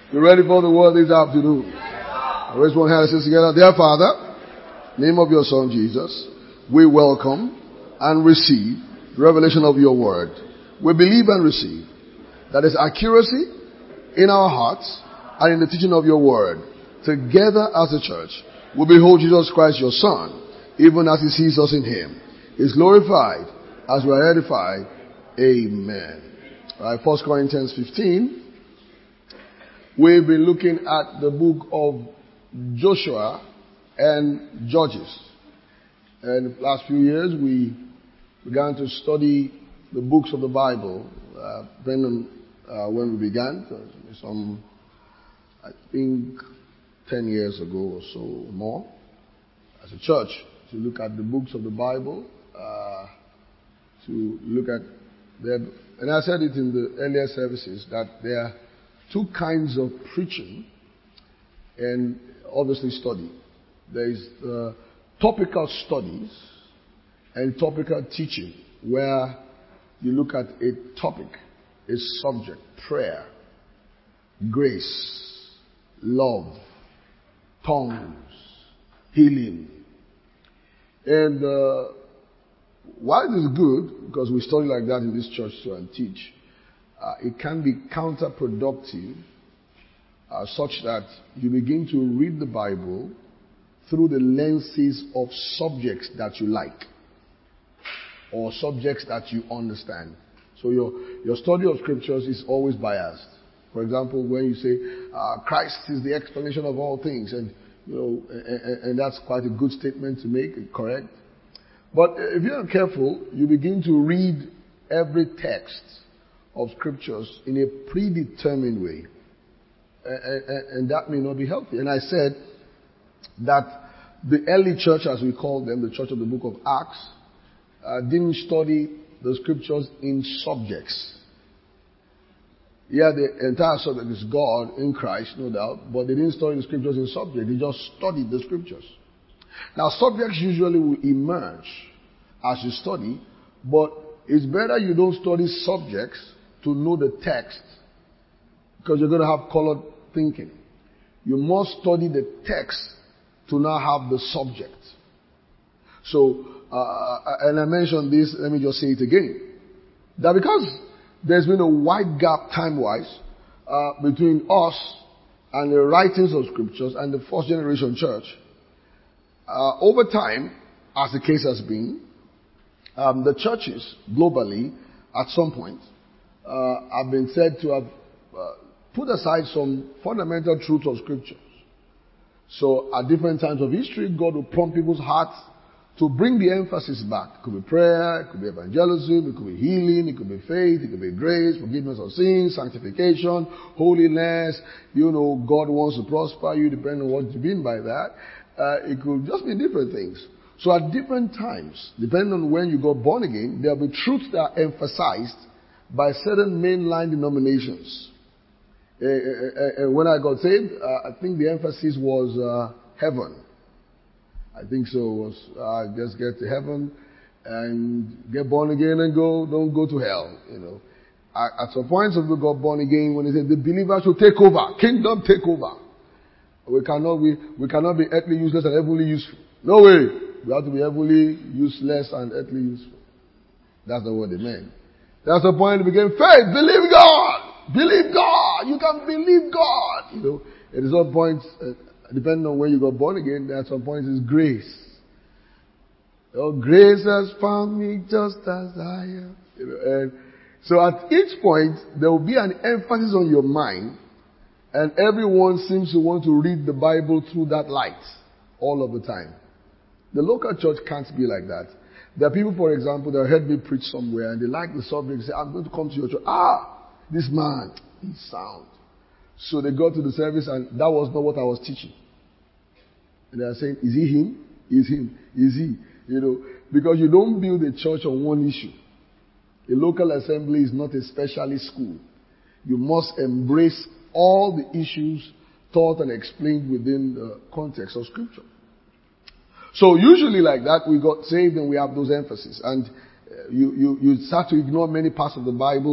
You ready for the word this afternoon? Raise one hand and say together, Dear Father, name of your Son Jesus, we welcome and receive the revelation of your word. We believe and receive that is accuracy in our hearts and in the teaching of your word. Together as a church, we behold Jesus Christ, your Son, even as he sees us in him. He is glorified as we are edified. Amen. All right, 1 Corinthians 15. We've been looking at the book of Joshua and Judges. And the last few years we began to study the books of the Bible. Depending on when we began, some, I think, 10 years ago or so or more, as a church, to look at the books of the Bible, to look at them. And I said it in the earlier services that there are two kinds of preaching and obviously study. There is topical studies and topical teaching, where you look at a topic, a subject, prayer, grace, love, tongues, healing. And while it is good, because we study like that in this church too and teach, it can be counterproductive such that you begin to read the Bible through the lenses of subjects that you like or subjects that you understand. So your study of scriptures is always biased. For example, when you say Christ is the explanation of all things, and and that's quite a good statement to make, correct? But if you're not careful, you begin to read every text of scriptures in a predetermined way. And that may not be healthy. And I said that the early church, as we call them, the church of the book of Acts, didn't study the scriptures in subjects. Yeah, the entire subject is God in Christ, no doubt, but they didn't study the scriptures in subject. They just studied the scriptures. Now, subjects usually will emerge as you study, but it's better you don't study subjects to know the text, because you're going to have colored thinking. You must study the text to now have the subject. So, and I mentioned this, let me just say it again. That because there's been a wide gap time-wise between us and the writings of scriptures and the first generation church, over time, as the case has been, the churches globally, at some point, have been said to have put aside some fundamental truths of scriptures. So at different times of history, God will prompt people's hearts to bring the emphasis back. It could be prayer, it could be evangelism, it could be healing, it could be faith, it could be grace, forgiveness of sins, sanctification, holiness. God wants to prosper you, depending on what you mean by that. It could just be different things. So at different times, depending on when you got born again, there will be truths that are emphasized by certain mainline denominations. When I got saved, I think the emphasis was heaven. I think so. It was just get to heaven and get born again and don't go to hell. At some points, we got born again when they said the believers should take over, kingdom take over. We cannot be earthly useless and heavenly useful. No way. We have to be heavenly useless and earthly useful. That's not what they meant. That's the point it became faith. Believe God. Believe God. You can believe God. At some point, depending on when you got born again, at some point is grace. Grace has found me just as I am. And so at each point, there will be an emphasis on your mind, and everyone seems to want to read the Bible through that light all of the time. The local church can't be like that. There are people, for example, that heard me preach somewhere and they like the subject. They say, I'm going to come to your church. This man, he's sound. So they go to the service and that was not what I was teaching. And they are saying, is he him? Is him? Is he? Because you don't build a church on one issue. A local assembly is not a specialist school. You must embrace all the issues taught and explained within the context of scripture. So usually like that, we got saved and we have those emphases. And you start to ignore many parts of the Bible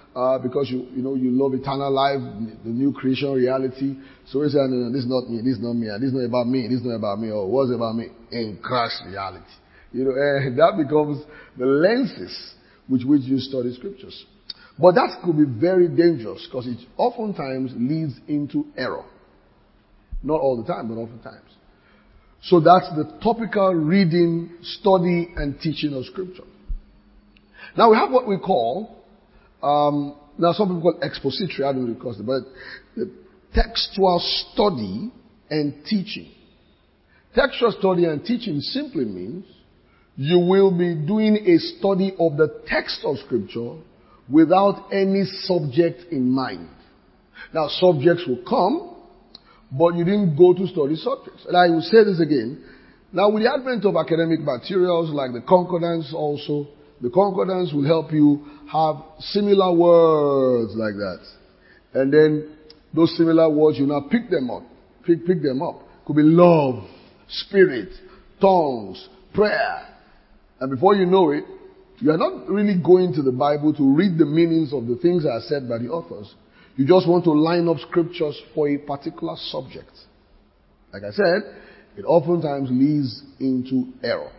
because you love eternal life, the new creation reality. So we say, no, this is not me, this is not me, this is not about me, this is not about me, or what's about me? In Christ reality. That becomes the lenses with which you study scriptures. But that could be very dangerous because it oftentimes leads into error. Not all the time, but oftentimes. So that's the topical reading, study, and teaching of scripture. Now we have what we call, now some people call expository, I don't know what it but the textual study and teaching. Textual study and teaching simply means you will be doing a study of the text of scripture without any subject in mind. Now subjects will come, but you didn't go to study subjects. And I will say this again. Now with the advent of academic materials like the concordance also, the concordance will help you have similar words like that. And then those similar words, you now pick them up. Pick them up. Could be love, spirit, tongues, prayer. And before you know it, you are not really going to the Bible to read the meanings of the things that are said by the authors. You just want to line up scriptures for a particular subject. Like I said, it oftentimes leads into error.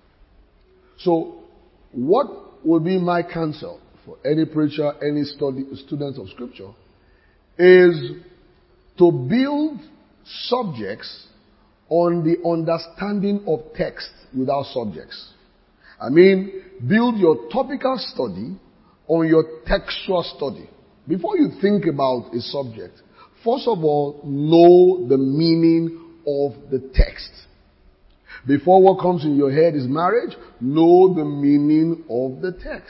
So, what would be my counsel for any preacher, any student of scripture, is to build subjects on the understanding of text without subjects. I mean, build your topical study on your textual study. Before you think about a subject, first of all, know the meaning of the text. Before what comes in your head is marriage, know the meaning of the text.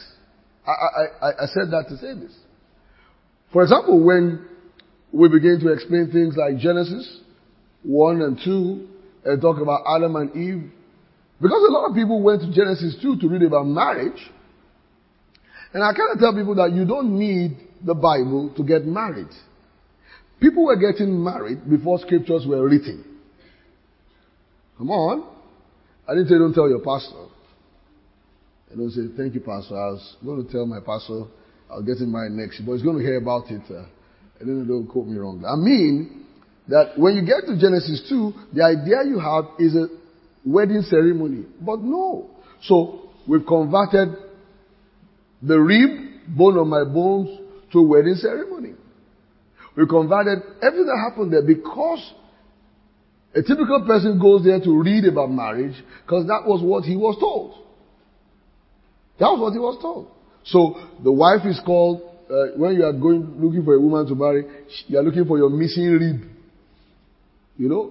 I said that to say this. For example, when we begin to explain things like Genesis 1 and 2 and talk about Adam and Eve, because a lot of people went to Genesis 2 to read about marriage, and I kind of tell people that you don't need the Bible to get married. People were getting married before scriptures were written. Come on. I didn't say don't tell your pastor. I don't say, thank you, pastor. I was going to tell my pastor I'll get him married next year, but he's going to hear about it. And then don't quote me wrong. I mean that when you get to Genesis 2, the idea you have is a wedding ceremony. But no. So we've converted the rib, bone of my bones, to a wedding ceremony. We converted everything that happened there because a typical person goes there to read about marriage because that was what he was told. That was what he was told. So the wife is called, when you are looking for a woman to marry, you are looking for your missing rib. You know?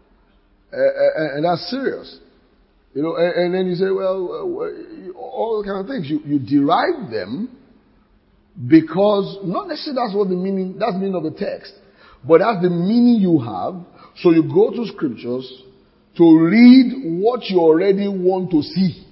And that's serious. You know, and then you say, well, all kind of things. You derive them because, not necessarily that's the meaning of the text, but that's the meaning you have. So you go to scriptures to read what you already want to see.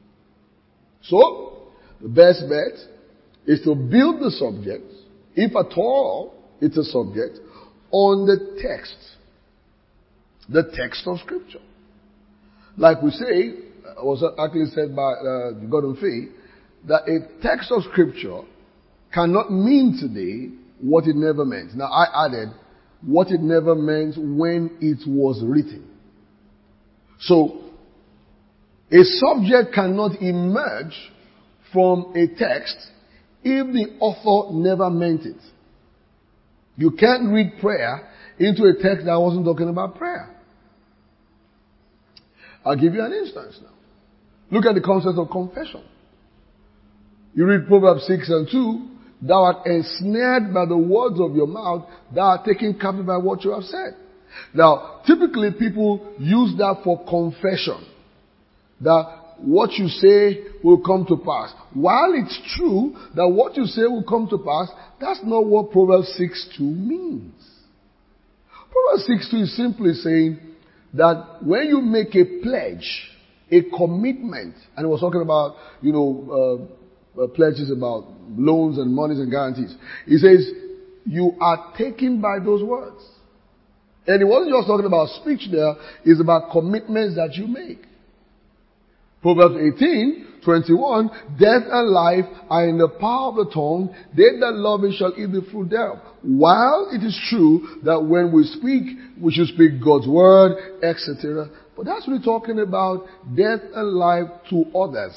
So, the best bet is to build the subject, if at all it's a subject, on the text. The text of scripture. Like we say, was actually said by Gordon Fay, that a text of scripture cannot mean today what it never meant. Now I added what it never meant when it was written. So, a subject cannot emerge from a text if the author never meant it. You can't read prayer into a text that wasn't talking about prayer. I'll give you an instance now. Look at the concept of confession. You read Proverbs 6 and 2, thou art ensnared by the words of your mouth, thou art taken captive by what you have said. Now, typically people use that for confession. That what you say will come to pass. While it's true that what you say will come to pass, that's not what Proverbs 6:2 means. Proverbs 6:2 is simply saying that when you make a pledge, a commitment, and it was talking about, pledges about loans and monies and guarantees. He says, you are taken by those words. And it wasn't just talking about speech there, it's about commitments that you make. Proverbs 18:21, death and life are in the power of the tongue. They that love it shall eat the fruit thereof. While it is true that when we speak, we should speak God's word, etc. But that's really talking about death and life to others.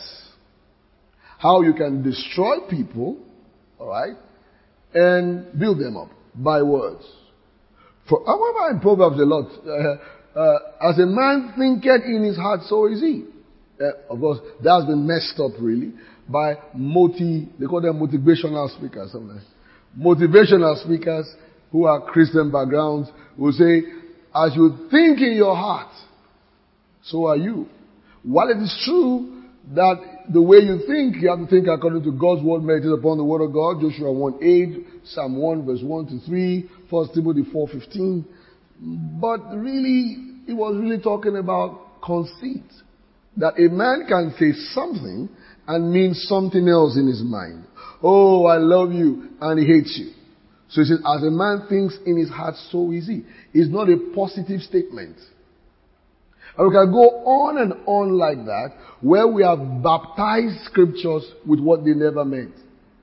How you can destroy people, alright, and build them up by words. However, in Proverbs a lot, as a man thinketh in his heart, so is he. Of course, that's been messed up really by they call them motivational speakers sometimes. Motivational speakers who are Christian backgrounds will say, as you think in your heart, so are you. While it is true that the way you think, you have to think according to God's word, meditate upon the word of God, Joshua 1:8, Psalm 1 verse 1 to 3, 1 Timothy 4:15. But really, it was really talking about conceit. That a man can say something and mean something else in his mind. Oh, I love you, and he hates you. So he says, as a man thinks in his heart, so is he. It's not a positive statement. And we can go on and on like that, where we have baptized scriptures with what they never meant.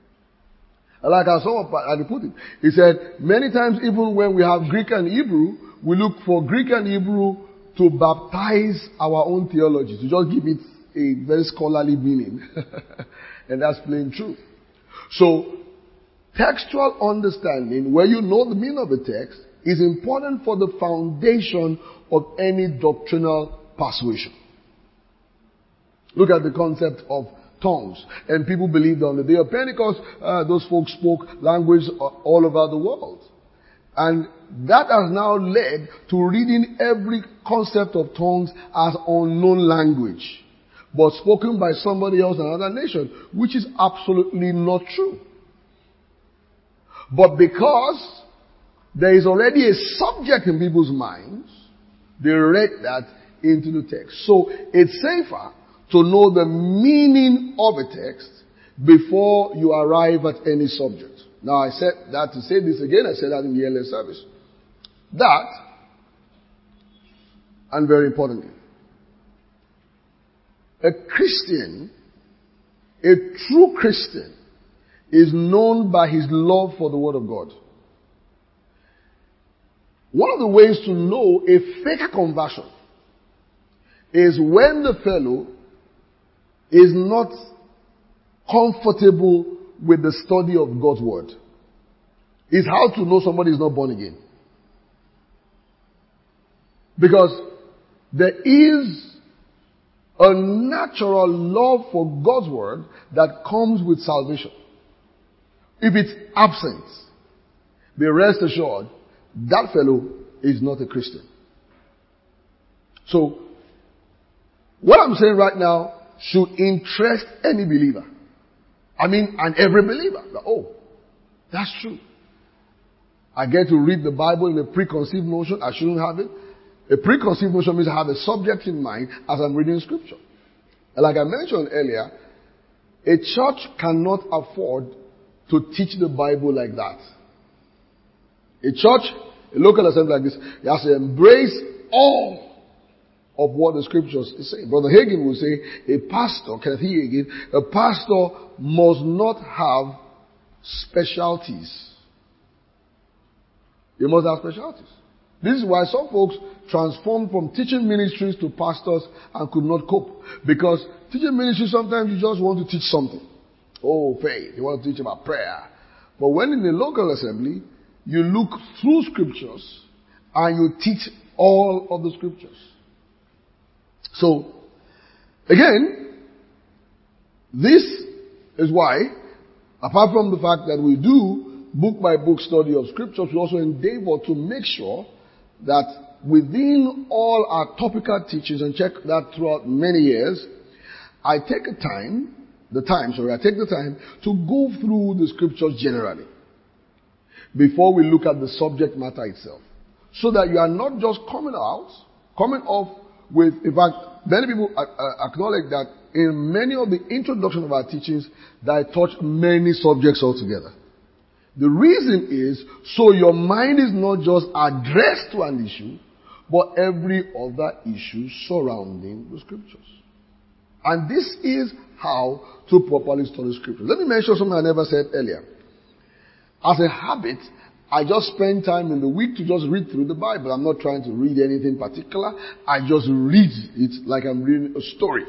Like I saw, I put it. He said, many times even when we have Greek and Hebrew, we look for Greek and Hebrew to baptize our own theology, to just give it a very scholarly meaning. And that's plain true. So, textual understanding, where you know the meaning of the text, is important for the foundation of any doctrinal persuasion. Look at the concept of tongues. And people believed on the day of Pentecost, those folks spoke language all over the world. And that has now led to reading every concept of tongues as unknown language, but spoken by somebody else in another nation, which is absolutely not true. But because there is already a subject in people's minds, they read that into the text. So it's safer to know the meaning of a text before you arrive at any subject. Now I said that to say this again, I said that in the earlier service. That, and very importantly, a Christian, a true Christian, is known by his love for the Word of God. One of the ways to know a fake conversion is when the fellow is not comfortable with the study of God's Word. Is how to know somebody is not born again. Because there is a natural love for God's Word that comes with salvation. If it's absent, be rest assured, that fellow is not a Christian. So, what I'm saying right now should interest any believer. I mean, and every believer. Oh, that's true. I get to read the Bible in a preconceived notion. I shouldn't have it. A preconceived notion means I have a subject in mind as I'm reading scripture. And like I mentioned earlier, a church cannot afford to teach the Bible like that. A church, a local assembly like this, it has to embrace all of what the scriptures is saying. Brother Hagin will say, a pastor, Kenneth Hagin, a pastor must not have specialties. He must have specialties. This is why some folks transformed from teaching ministries to pastors and could not cope. Because teaching ministry, sometimes you just want to teach something. Oh, faith. You want to teach about prayer. But when in the local assembly, you look through scriptures and you teach all of the scriptures. So, again, this is why, apart from the fact that we do book by book study of scriptures, we also endeavor to make sure that within all our topical teachings, and check that throughout many years, I take the time to go through the scriptures generally before we look at the subject matter itself. So that you are not just coming off with, in fact, many people acknowledge that in many of the introduction of our teachings, that I touch many subjects altogether. The reason is, so your mind is not just addressed to an issue, but every other issue surrounding the scriptures. And this is how to properly study scripture. Let me mention something I never said earlier. As a habit, I just spend time in the week to just read through the Bible. I'm not trying to read anything particular. I just read it like I'm reading a story.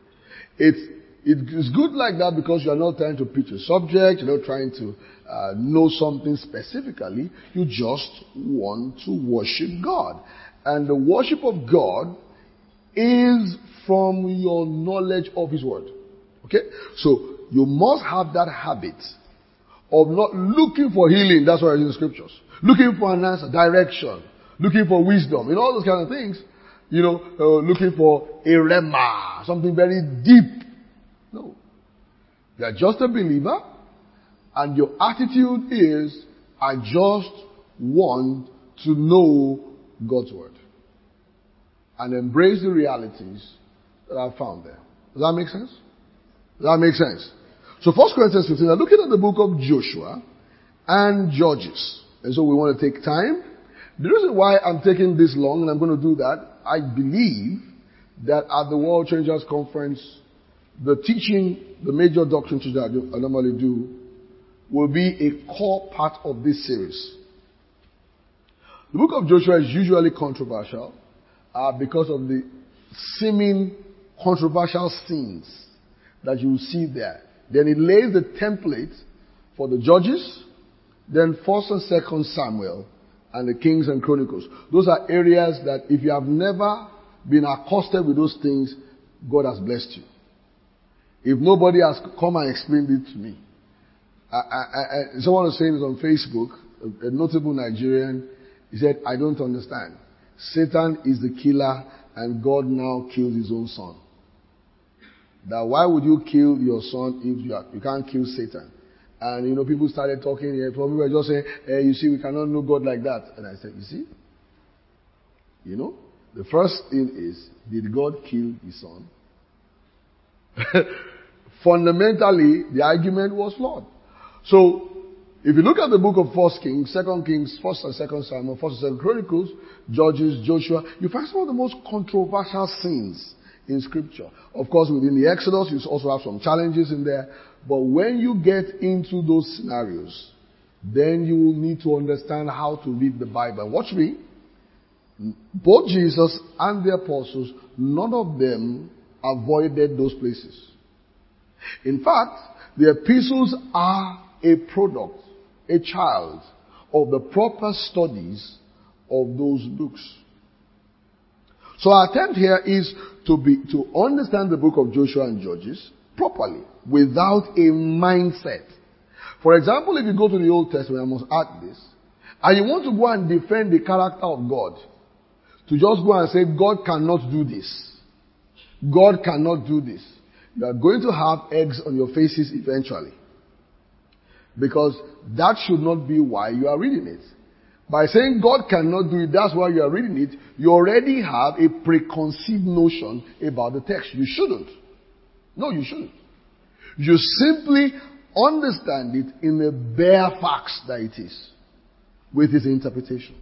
It's good like that because you're not trying to preach a subject. You're not trying to know something specifically. You just want to worship God. And the worship of God is from your knowledge of His Word. Okay? So, you must have that habit of not looking for healing. That's why I use the scriptures. Looking for an answer, direction. Looking for wisdom. You know, all those kind of things. You know, looking for a rhema. Something very deep. No. You are just a believer. And your attitude is, I just want to know God's Word. And embrace the realities that I've found there. Does that make sense? Does that make sense? So 1 Corinthians 15, I'm looking at the book of Joshua and Judges. And so we want to take time. The reason why I'm taking this long, and I'm going to do that, I believe that at the World Changers Conference, the teaching, the major doctrine teaching I normally do, will be a core part of this series. The book of Joshua is usually controversial because of the seeming controversial scenes that you will see there. Then it lays the template for the Judges, then 1st and 2nd Samuel, and the Kings and Chronicles. Those are areas that if you have never been accosted with those things, God has blessed you. If nobody has come and explained it to me. Someone was saying it on Facebook, a notable Nigerian, he said, I don't understand. Satan is the killer and God now killed his own son. That why would you kill your son if you can't kill Satan? And you know, people started talking here. People were just saying, hey, you see, we cannot know God like that. And I said, you see? You know, the first thing is, did God kill his son? Fundamentally, the argument was flawed. So, if you look at the book of 1st Kings, 2nd Kings, 1st and 2nd Samuel, 1st and 2nd Chronicles, Judges, Joshua, you find some of the most controversial scenes in scripture. Of course, within the Exodus, you also have some challenges in there. But when you get into those scenarios, then you will need to understand how to read the Bible. Watch me. Both Jesus and the apostles, none of them avoided those places. In fact, the epistles are a product, a child of the proper studies of those books. So our attempt here is to understand the book of Joshua and Judges properly, without a mindset. For example, if you go to the Old Testament, I must add this, and you want to go and defend the character of God, to just go and say, God cannot do this. God cannot do this. You are going to have eggs on your faces eventually. Because that should not be why you are reading it. By saying God cannot do it, that's why you are reading it, you already have a preconceived notion about the text. You shouldn't. No, you shouldn't. You simply understand it in the bare facts that it is, with its interpretation.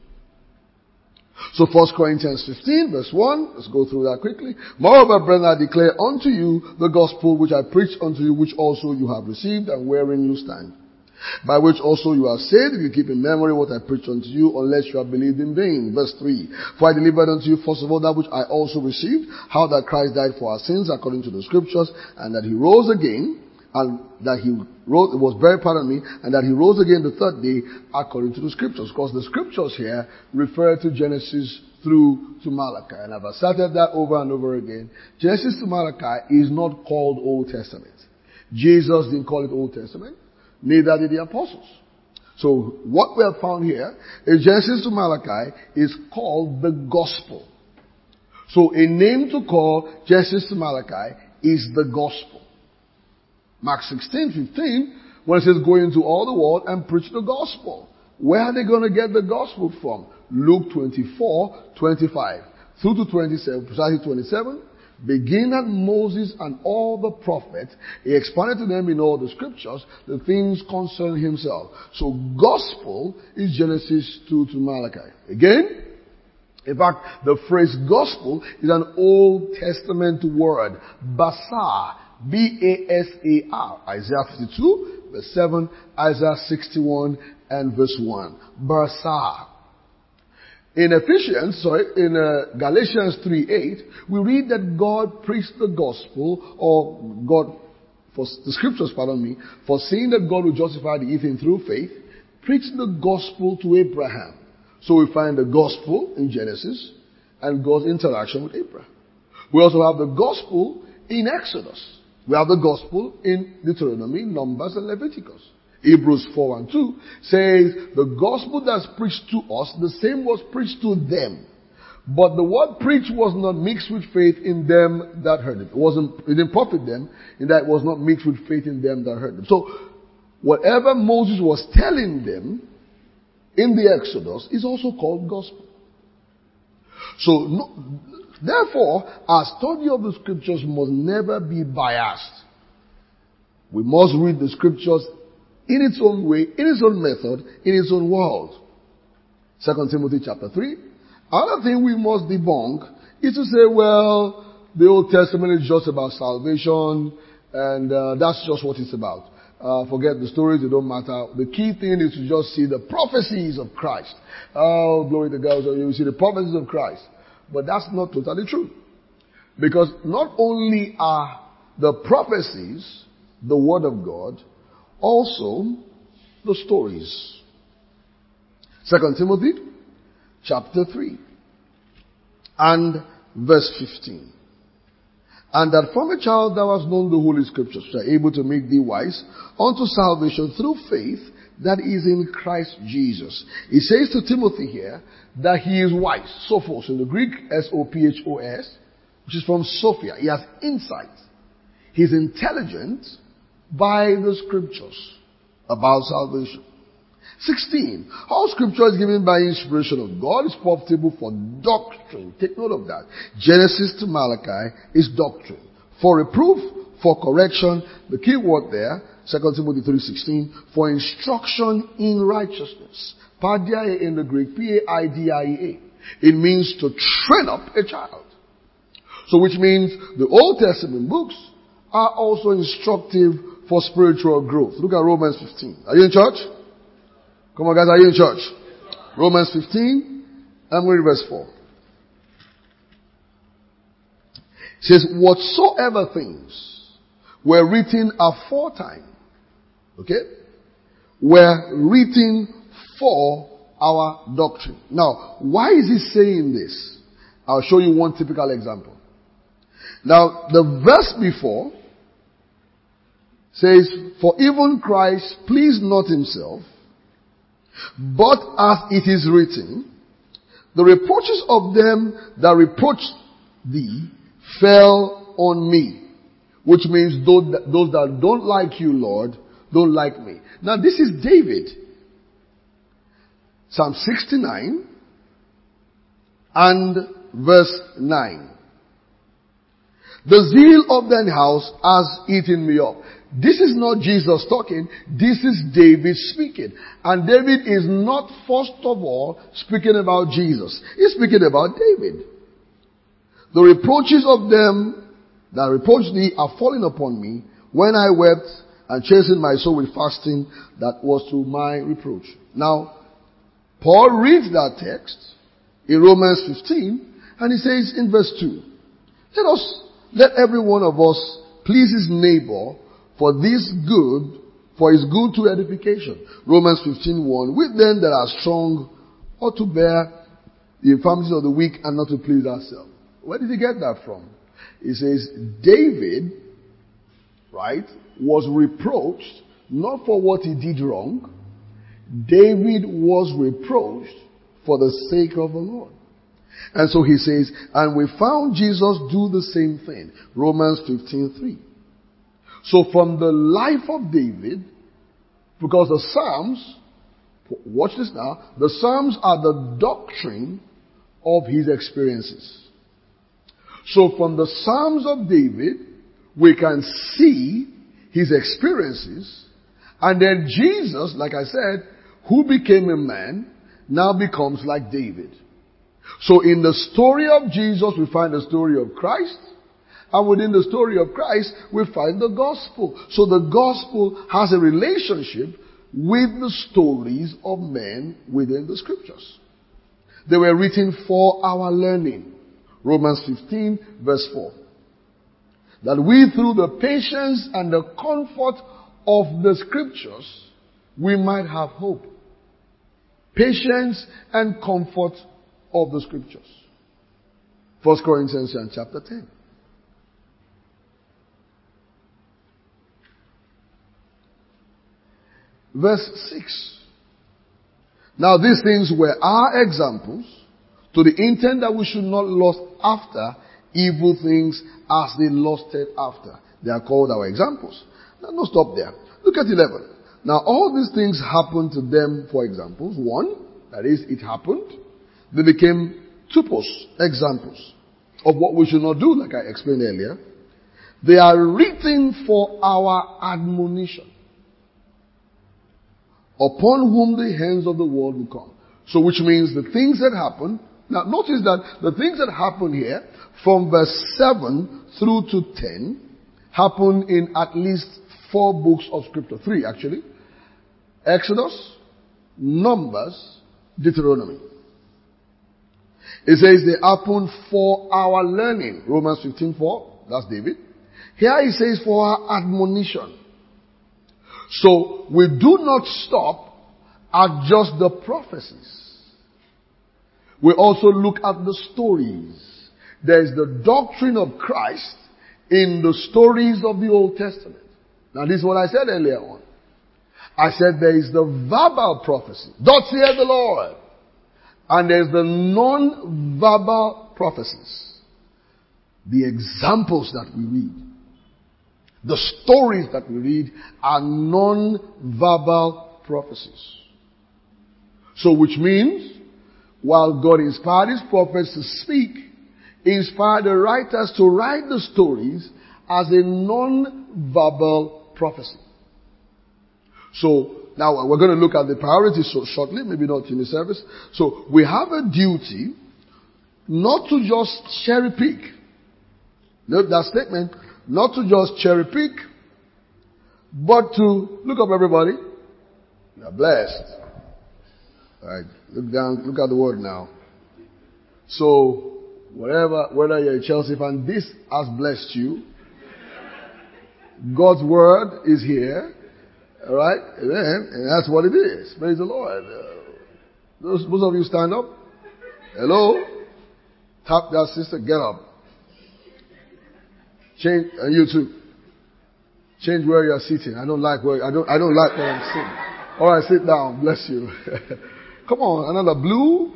So 1 Corinthians 15 verse 1, let's go through that quickly. Moreover, brethren, I declare unto you the gospel which I preached unto you, which also you have received, and wherein you stand. By which also you are saved, if you keep in memory what I preached unto you, unless you have believed in vain. Verse 3. For I delivered unto you first of all that which I also received, how that Christ died for our sins according to the scriptures, and that he rose again, and that he rose, it was buried, and that he rose again the third day according to the scriptures. Because the scriptures here refer to Genesis through to Malachi. And I've asserted that over and over again. Genesis to Malachi is not called Old Testament. Jesus didn't call it Old Testament. Neither did the apostles. So what we have found here is Genesis to Malachi is called the gospel. So a name to call Genesis to Malachi is the gospel. Mark 16:15, when it says go into all the world and preach the gospel. Where are they going to get the gospel from? Luke 24:25 through to 27, precisely 27. Begin at Moses and all the prophets, he expounded to them in all the scriptures the things concerning himself. So gospel is Genesis 2 to Malachi. Again, In fact, the phrase gospel is an Old Testament word. Basar. B-A-S-A-R. Isaiah 52, verse 7. Isaiah 61 and verse 1. Basar. In Galatians 3:8, we read that God preached the gospel, the scriptures, for saying that God will justify the heathen through faith, preached the gospel to Abraham. So we find the gospel in Genesis and God's interaction with Abraham. We also have the gospel in Exodus. We have the gospel in Deuteronomy, Numbers, and Leviticus. Hebrews 4:2 says, the gospel that's preached to us, the same was preached to them. But the word preached was not mixed with faith in them that heard it. It didn't profit them in that it was not mixed with faith in them that heard them. So, whatever Moses was telling them in the Exodus is also called gospel. So, therefore, our study of the scriptures must never be biased. We must read the scriptures in its own way, in its own method, in its own world. 2 Timothy chapter 3. Another thing we must debunk is to say, well, the Old Testament is just about salvation, and that's just what it's about. Forget the stories, they don't matter. The key thing is to just see the prophecies of Christ. Oh, glory to God. So you see the prophecies of Christ. But that's not totally true. Because not only are the prophecies the word of God, also the stories. 2 Timothy chapter 3 and verse 15. And that from a child thou hast known the holy scriptures, which are able to make thee wise unto salvation through faith that is in Christ Jesus. He says to Timothy here that he is wise. Sophos, in the Greek, S-O-P-H-O-S, which is from Sophia. He has insight. He's intelligent by the scriptures about salvation. 16. All scripture is given by inspiration of God, is profitable for doctrine. Take note of that. Genesis to Malachi is doctrine. For reproof, for correction, the key word there, 2 Timothy 3:16, for instruction in righteousness. Paideia in the Greek, P-A-I-D-I-E-A. It means to train up a child. So which means the Old Testament books are also instructive for spiritual growth. Look at Romans 15. Are you in church? Come on guys, are you in church? Romans 15, I'm going to verse 4. It says, whatsoever things were written aforetime, okay, were written for our doctrine. Now, why is he saying this? I'll show you one typical example. Now, the verse before says, for even Christ pleased not himself, but as it is written, the reproaches of them that reproached thee fell on me. Which means those that don't like you, Lord, don't like me. Now this is David. Psalm 69 and verse 9. The zeal of thine house has eaten me up. This is not Jesus talking. This is David speaking. And David is not first of all speaking about Jesus. He's speaking about David. The reproaches of them that reproached thee are falling upon me when I wept and chastened my soul with fasting that was to my reproach. Now, Paul reads that text in Romans 15 and he says in verse 2, let every one of us please his neighbor for his good to edification. Romans 15:1. With them that are strong ought to bear the infirmities of the weak and not to please ourselves. Where did he get that from? He says, David, right, was reproached not for what he did wrong. David was reproached for the sake of the Lord. And so he says, and we found Jesus do the same thing. Romans 15:3. So from the life of David, because the Psalms, watch this now, the Psalms are the doctrine of his experiences. So from the Psalms of David, we can see his experiences, and then Jesus, like I said, who became a man, now becomes like David. So in the story of Jesus, we find the story of Christ. And within the story of Christ, we find the gospel. So the gospel has a relationship with the stories of men within the scriptures. They were written for our learning. Romans 15 verse 4. That we through the patience and the comfort of the scriptures, we might have hope. Patience and comfort of the scriptures. 1 Corinthians chapter 10. Verse 6. Now these things were our examples, to the intent that we should not lust after evil things as they lusted after. They are called our examples. Now no, stop there. Look at 11. Now all these things happened to them for examples. One, that is, it happened. They became typos, examples of what we should not do, like I explained earlier. They are written for our admonition, upon whom the hands of the world will come. So which means the things that happen. Now notice that the things that happen here from verse 7 through to 10 happen in at least 4 books of scripture. 3 actually. Exodus, Numbers, Deuteronomy. It says they happen for our learning. Romans 15:4. That's David. Here he says for our admonition. So we do not stop at just the prophecies. We also look at the stories. There is the doctrine of Christ in the stories of the Old Testament. Now this is what I said earlier on. I said there is the verbal prophecy. Thus saith the Lord. And there's the non-verbal prophecies. The examples that we read. The stories that we read are non-verbal prophecies. So which means, while God inspired His prophets to speak, He inspired the writers to write the stories as a non-verbal prophecy. So, now we're going to look at the priorities shortly, maybe not in the service. So, we have a duty not to just cherry pick. Note that statement. Not to just cherry pick, but to look up everybody. You are blessed. Alright, look down, look at the word now. So, whether you're a Chelsea fan, this has blessed you. God's word is here. Alright, amen. And that's what it is. Praise the Lord. Most of you stand up. Hello? Tap that sister, get up. Change, and you too. Change where you are sitting. I don't like where I'm sitting. Alright, sit down. Bless you. Come on, another blue.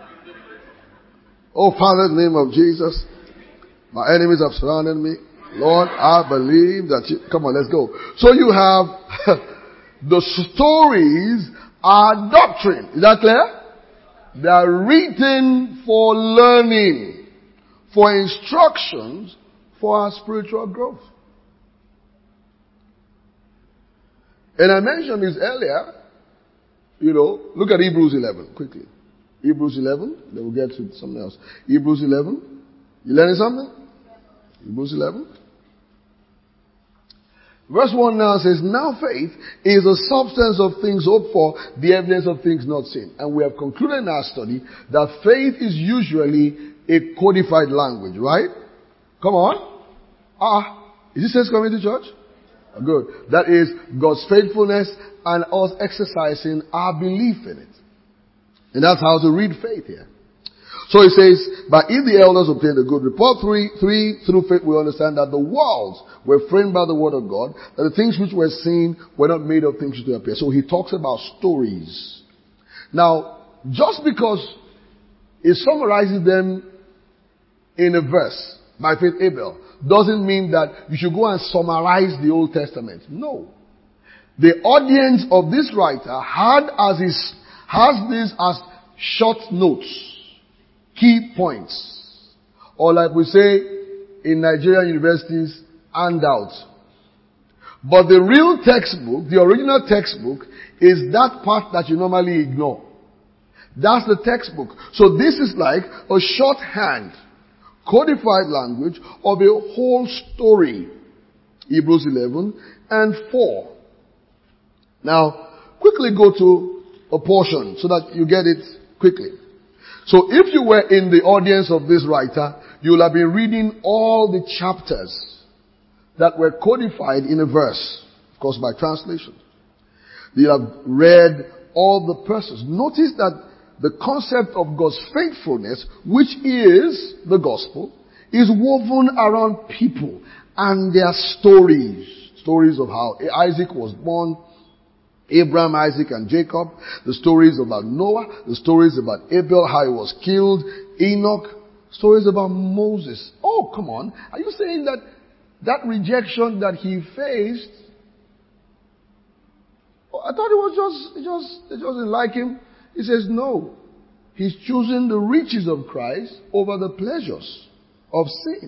Oh Father, in the name of Jesus, my enemies have surrounded me. Lord, I believe that you, come on, let's go. So you have, the stories are doctrine. Is that clear? They are written for learning, for instructions, for our spiritual growth. And I mentioned this earlier. Look at Hebrews 11 quickly. Hebrews 11. Then we'll get to something else. Hebrews 11. You learning something? Hebrews 11. Verse 1 now says, now faith is the substance of things hoped for, the evidence of things not seen. And we have concluded in our study that faith is usually a codified language, right? Come on. Is this says coming to church? Good. That is God's faithfulness and us exercising our belief in it. And that's how to read faith here. So it says, but if the elders obtained a good report, 3, through faith we understand that the worlds were framed by the word of God, that the things which were seen were not made of things which do appear. So he talks about stories. Now, just because it summarizes them in a verse, by faith Abel, doesn't mean that you should go and summarize the Old Testament. No. The audience of this writer has this as short notes, key points, or like we say in Nigerian universities, handouts. But the real textbook, the original textbook, is that part that you normally ignore. That's the textbook. So this is like a shorthand, codified language of a whole story. Hebrews 11 and 4. Now, quickly go to a portion so that you get it quickly. So if you were in the audience of this writer, you'll have been reading all the chapters that were codified in a verse, of course by translation. You have read all the persons. Notice that the concept of God's faithfulness, which is the gospel, is woven around people and their stories. Stories of how Isaac was born, Abraham, Isaac, and Jacob. The stories about Noah. The stories about Abel, how he was killed. Enoch. Stories about Moses. Oh, come on. Are you saying that that rejection that he faced, I thought it was they just didn't like him. He says no. He's choosing the riches of Christ over the pleasures of sin.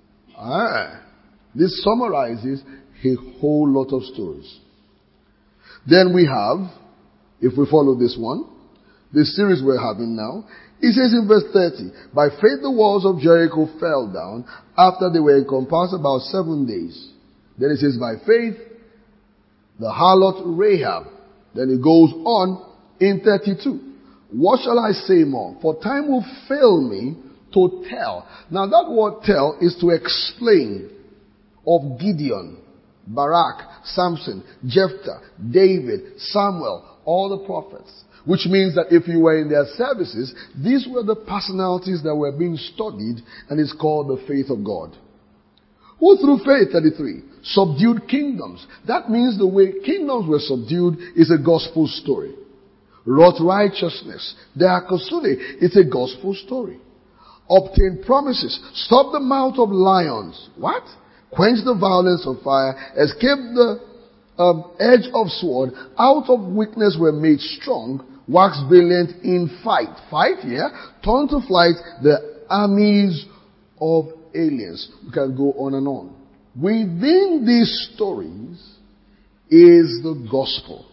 This summarizes a whole lot of stories. Then we have, if we follow this one, this series we're having now, it says in verse 30, by faith the walls of Jericho fell down after they were encompassed about 7 days. Then it says by faith, the harlot Rahab. Then it goes on in 32. What shall I say more? For time will fail me to tell. Now that word tell is to explain of Gideon, Barak, Samson, Jephthah, David, Samuel, all the prophets. Which means that if you were in their services, these were the personalities that were being studied, and it's called the faith of God. Who through faith, 33, subdued kingdoms. That means the way kingdoms were subdued is a gospel story. Wrought righteousness. Diakosune, it's a gospel story. Obtained promises. Stop the mouth of lions. What? Quench the violence of fire. Escape the edge of sword. Out of weakness were made strong. Wax valiant in fight. Fight, yeah? Turn to flight the armies of aliens. We can go on and on. Within these stories is the gospel.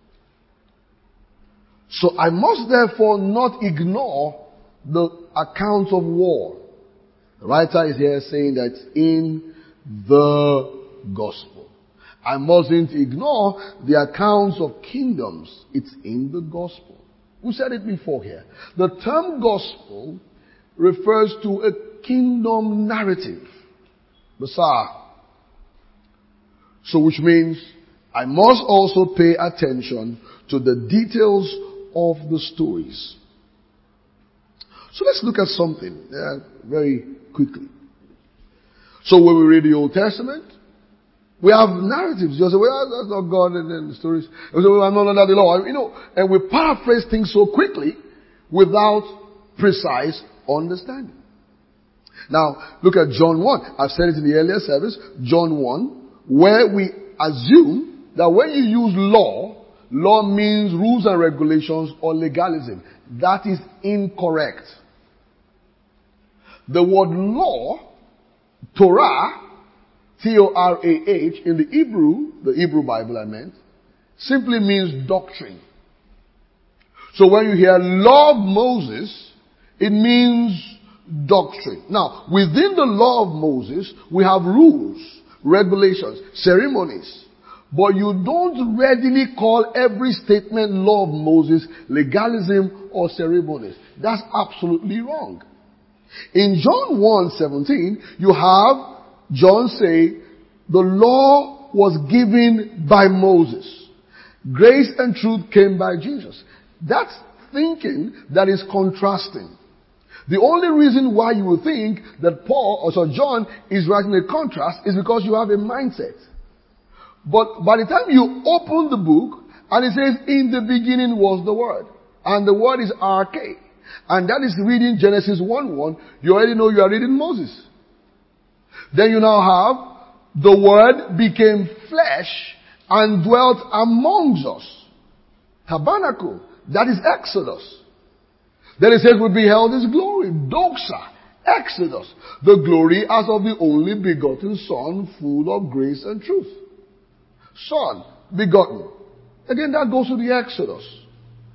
So I must therefore not ignore the accounts of war. The writer is here saying that in the gospel. I mustn't ignore the accounts of kingdoms. It's in the gospel. We said it before here. The term gospel refers to a kingdom narrative. Messiah. So which means I must also pay attention to the details of the stories. So let's look at something very quickly. So when we read the Old Testament, we have narratives. You say, well, that's not God, and then the stories. We say, well, no, that's the law. And we paraphrase things so quickly without precise understanding. Now, look at John 1. I've said it in the earlier service. John 1, where we assume that when you use law, law means rules and regulations or legalism. That is incorrect. The word law, Torah, T-O-R-A-H, in the Hebrew Bible I meant, simply means doctrine. So when you hear law of Moses, it means doctrine. Now, within the law of Moses, we have rules, regulations, ceremonies. But you don't readily call every statement law of Moses legalism or ceremonies. That's absolutely wrong. In John 1:17, you have John say, the law was given by Moses. Grace and truth came by Jesus. That's thinking that is contrasting. The only reason why you would think that John is writing a contrast is because you have a mindset. But by the time you open the book and it says, in the beginning was the Word. And the Word is arche. And that is reading Genesis 1:1. You already know you are reading Moses. Then you now have the Word became flesh and dwelt amongst us. Tabernacle. That is Exodus. Then it says we beheld His glory. Doxa. Exodus. The glory as of the only begotten Son, full of grace and truth. Son, begotten. Again, that goes to the Exodus.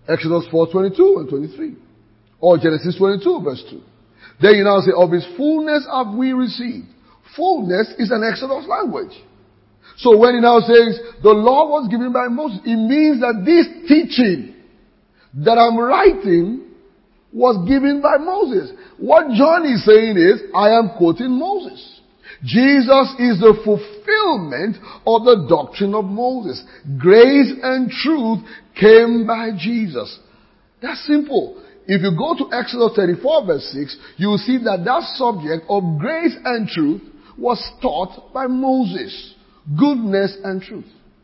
Exodus 4:22 and 23. Or Genesis 22 verse 2. Then you now say, of his fullness have we received. Fullness is an Exodus language. So when he now says, the law was given by Moses, it means that this teaching that I'm writing was given by Moses. What John is saying is, I am quoting Moses. Jesus is the fulfillment of the doctrine of Moses. Grace and truth came by Jesus. That's simple. If you go to Exodus 34 verse 6, you will see that that subject of grace and truth was taught by Moses. Goodness and truth.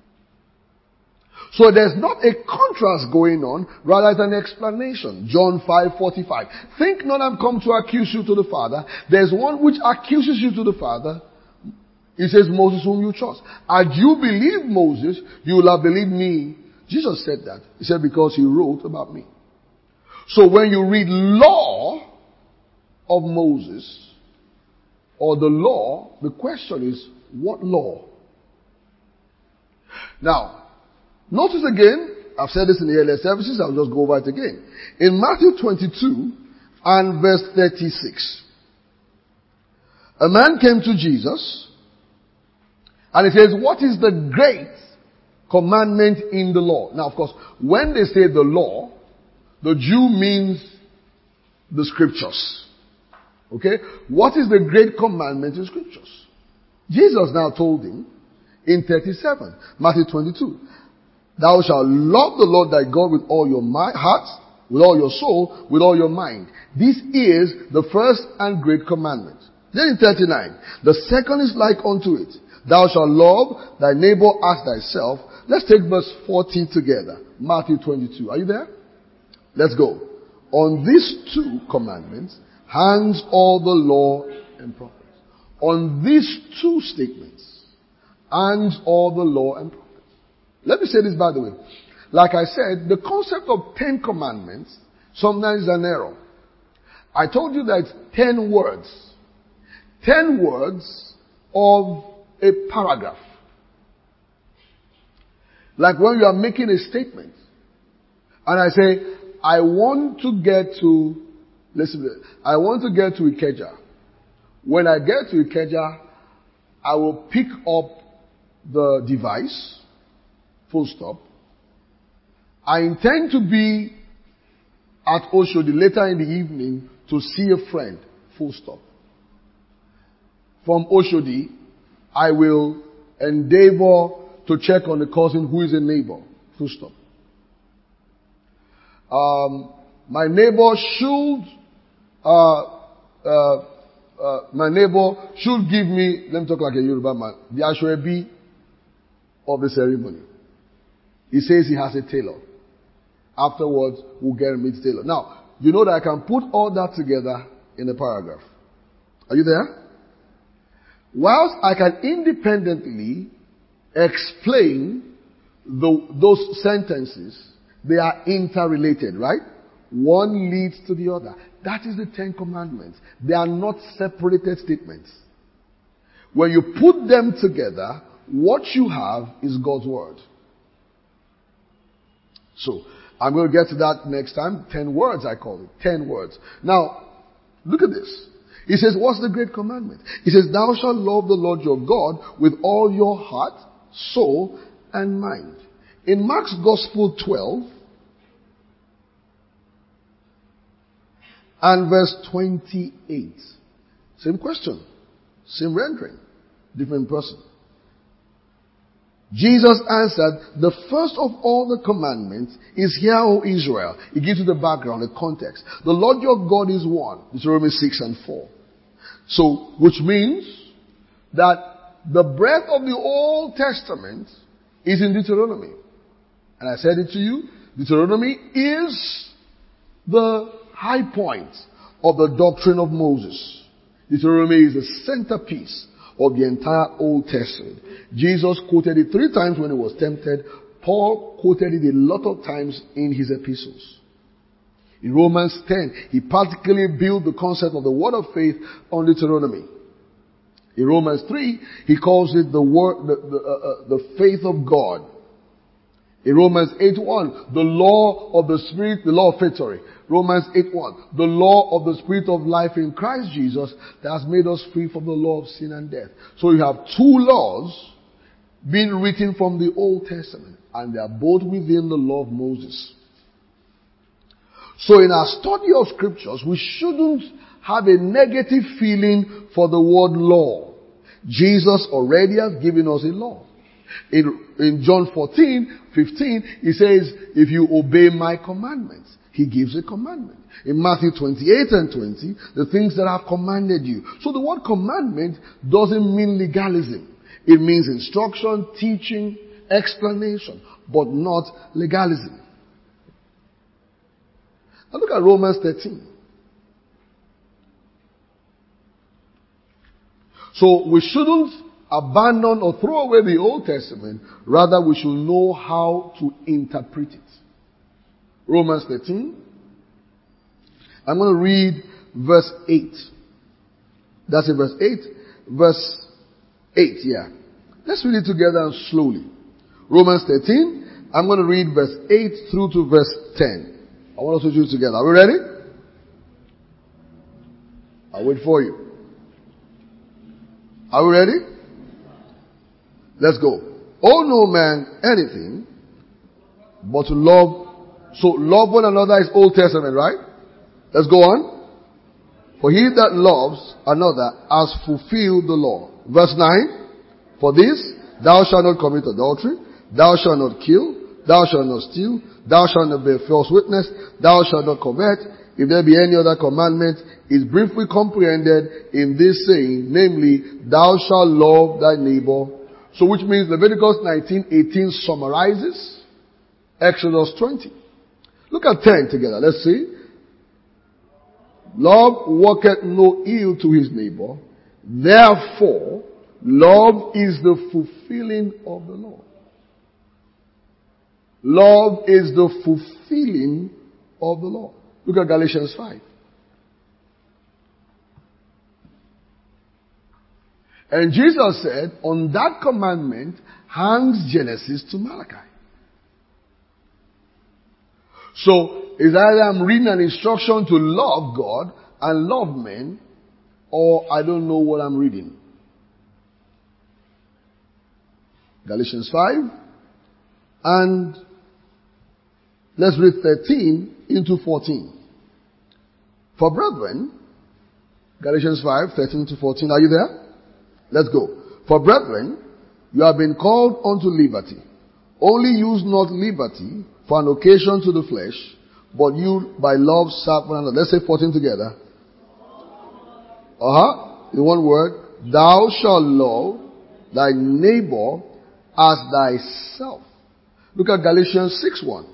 So there's not a contrast going on, rather it's an explanation. John 5:45. Think not I'm come to accuse you to the Father. There's one which accuses you to the Father. He says, Moses whom you trust. Had you believed Moses, you will have believed me. Jesus said that. He said because he wrote about me. So when you read law of Moses, or the law, the question is, what law? Now, notice again, I've said this in the earlier services, I'll just go over it again. In Matthew 22 and verse 36, a man came to Jesus and he says, what is the great commandment in the law? Now, of course, when they say the law, the Jew means the scriptures. Okay? What is the great commandment in scriptures? Jesus now told him in 37, Matthew 22, thou shalt love the Lord thy God with all your heart, with all your soul, with all your mind. This is the first and great commandment. Then in 39, the second is like unto it. Thou shalt love thy neighbor as thyself. Let's take verse 40 together. Matthew 22. Are you there? Let's go. On these two commandments hangs all the law and prophets. On these two statements hangs all the law and prophets. Let me say this by the way. Like I said, the concept of 10 commandments sometimes is an error. I told you that it's 10 words. 10 words of a paragraph. Like when you are making a statement and I say, I want to get to Ikeja. When I get to Ikeja, I will pick up the device, full stop. I intend to be at Oshodi later in the evening to see a friend, full stop. From Oshodi, I will endeavor to check on the cousin who is a neighbor, full stop. My neighbor should give me, let me talk like a Yoruba man, the ashwebi of the ceremony. He says he has a tailor. Afterwards, we'll get him his tailor. Now, you know that I can put all that together in a paragraph. Are you there? Whilst I can independently explain those sentences, they are interrelated, right? One leads to the other. That is the 10 commandments. They are not separated statements. When you put them together, what you have is God's word. So, I'm going to get to that next time. 10 words, I call it. 10 words. Now, look at this. He says, what's the great commandment? He says, thou shalt love the Lord your God with all your heart, soul, and mind. In Mark's Gospel 12, and verse 28. Same question. Same rendering. Different person. Jesus answered, the first of all the commandments is, hear, O Israel. He gives you the background, the context. The Lord your God is one. Deuteronomy 6 and 4. So, which means that the breadth of the Old Testament is in Deuteronomy. And I said it to you, Deuteronomy is the high point of the doctrine of Moses. Deuteronomy is the centerpiece of the entire Old Testament. Jesus quoted it 3 times when he was tempted. Paul quoted it a lot of times in his epistles. In Romans 10, he particularly built the concept of the word of faith on Deuteronomy. In Romans 3, he calls it the word, the faith of God. In Romans 8:1, the law of the Spirit, the law of faith, sorry. Romans 8:1, the law of the Spirit of life in Christ Jesus that has made us free from the law of sin and death. So you have two laws being written from the Old Testament, and they are both within the law of Moses. So in our study of scriptures, we shouldn't have a negative feeling for the word law. Jesus already has given us a law. In John 14:15, he says, if you obey my commandments, he gives a commandment. In Matthew 28:20, the things that I've commanded you. So the word commandment doesn't mean legalism. It means instruction, teaching, explanation, but not legalism. Now look at Romans 13. So we shouldn't abandon or throw away the Old Testament. Rather, we should know how to interpret it. Romans 13. I'm going to read verse 8. That's in verse 8. Verse 8, yeah. Let's read it together and slowly. Romans 13. I'm going to read verse 8 through to verse 10. I want us to do it together. Are we ready? I'll wait for you. Are we ready? Let's go. Owe no man anything but to love. So love one another is Old Testament, right? Let's go on. For he that loves another has fulfilled the law. Verse 9. For this, thou shalt not commit adultery. Thou shalt not kill. Thou shalt not steal. Thou shalt not bear false witness. Thou shalt not covet. If there be any other commandment, is briefly comprehended in this saying, namely, thou shalt love thy neighbor. So which means Leviticus 19:18 summarizes Exodus 20. Look at 10 together. Let's see. Love worketh no ill to his neighbor. Therefore, love is the fulfilling of the law. Love is the fulfilling of the law. Look at Galatians 5. And Jesus said, on that commandment hangs Genesis to Malachi. So, it's either I'm reading an instruction to love God and love men, or I don't know what I'm reading. Galatians 5. And let's read 13 into 14. For brethren, Galatians 5, 13 to 14. Are you there? Let's go. For brethren, you have been called unto liberty. Only use not liberty for an occasion to the flesh, but you by love serve one another. Let's say 14 together. In one word. Thou shalt love thy neighbor as thyself. Look at Galatians 6:1.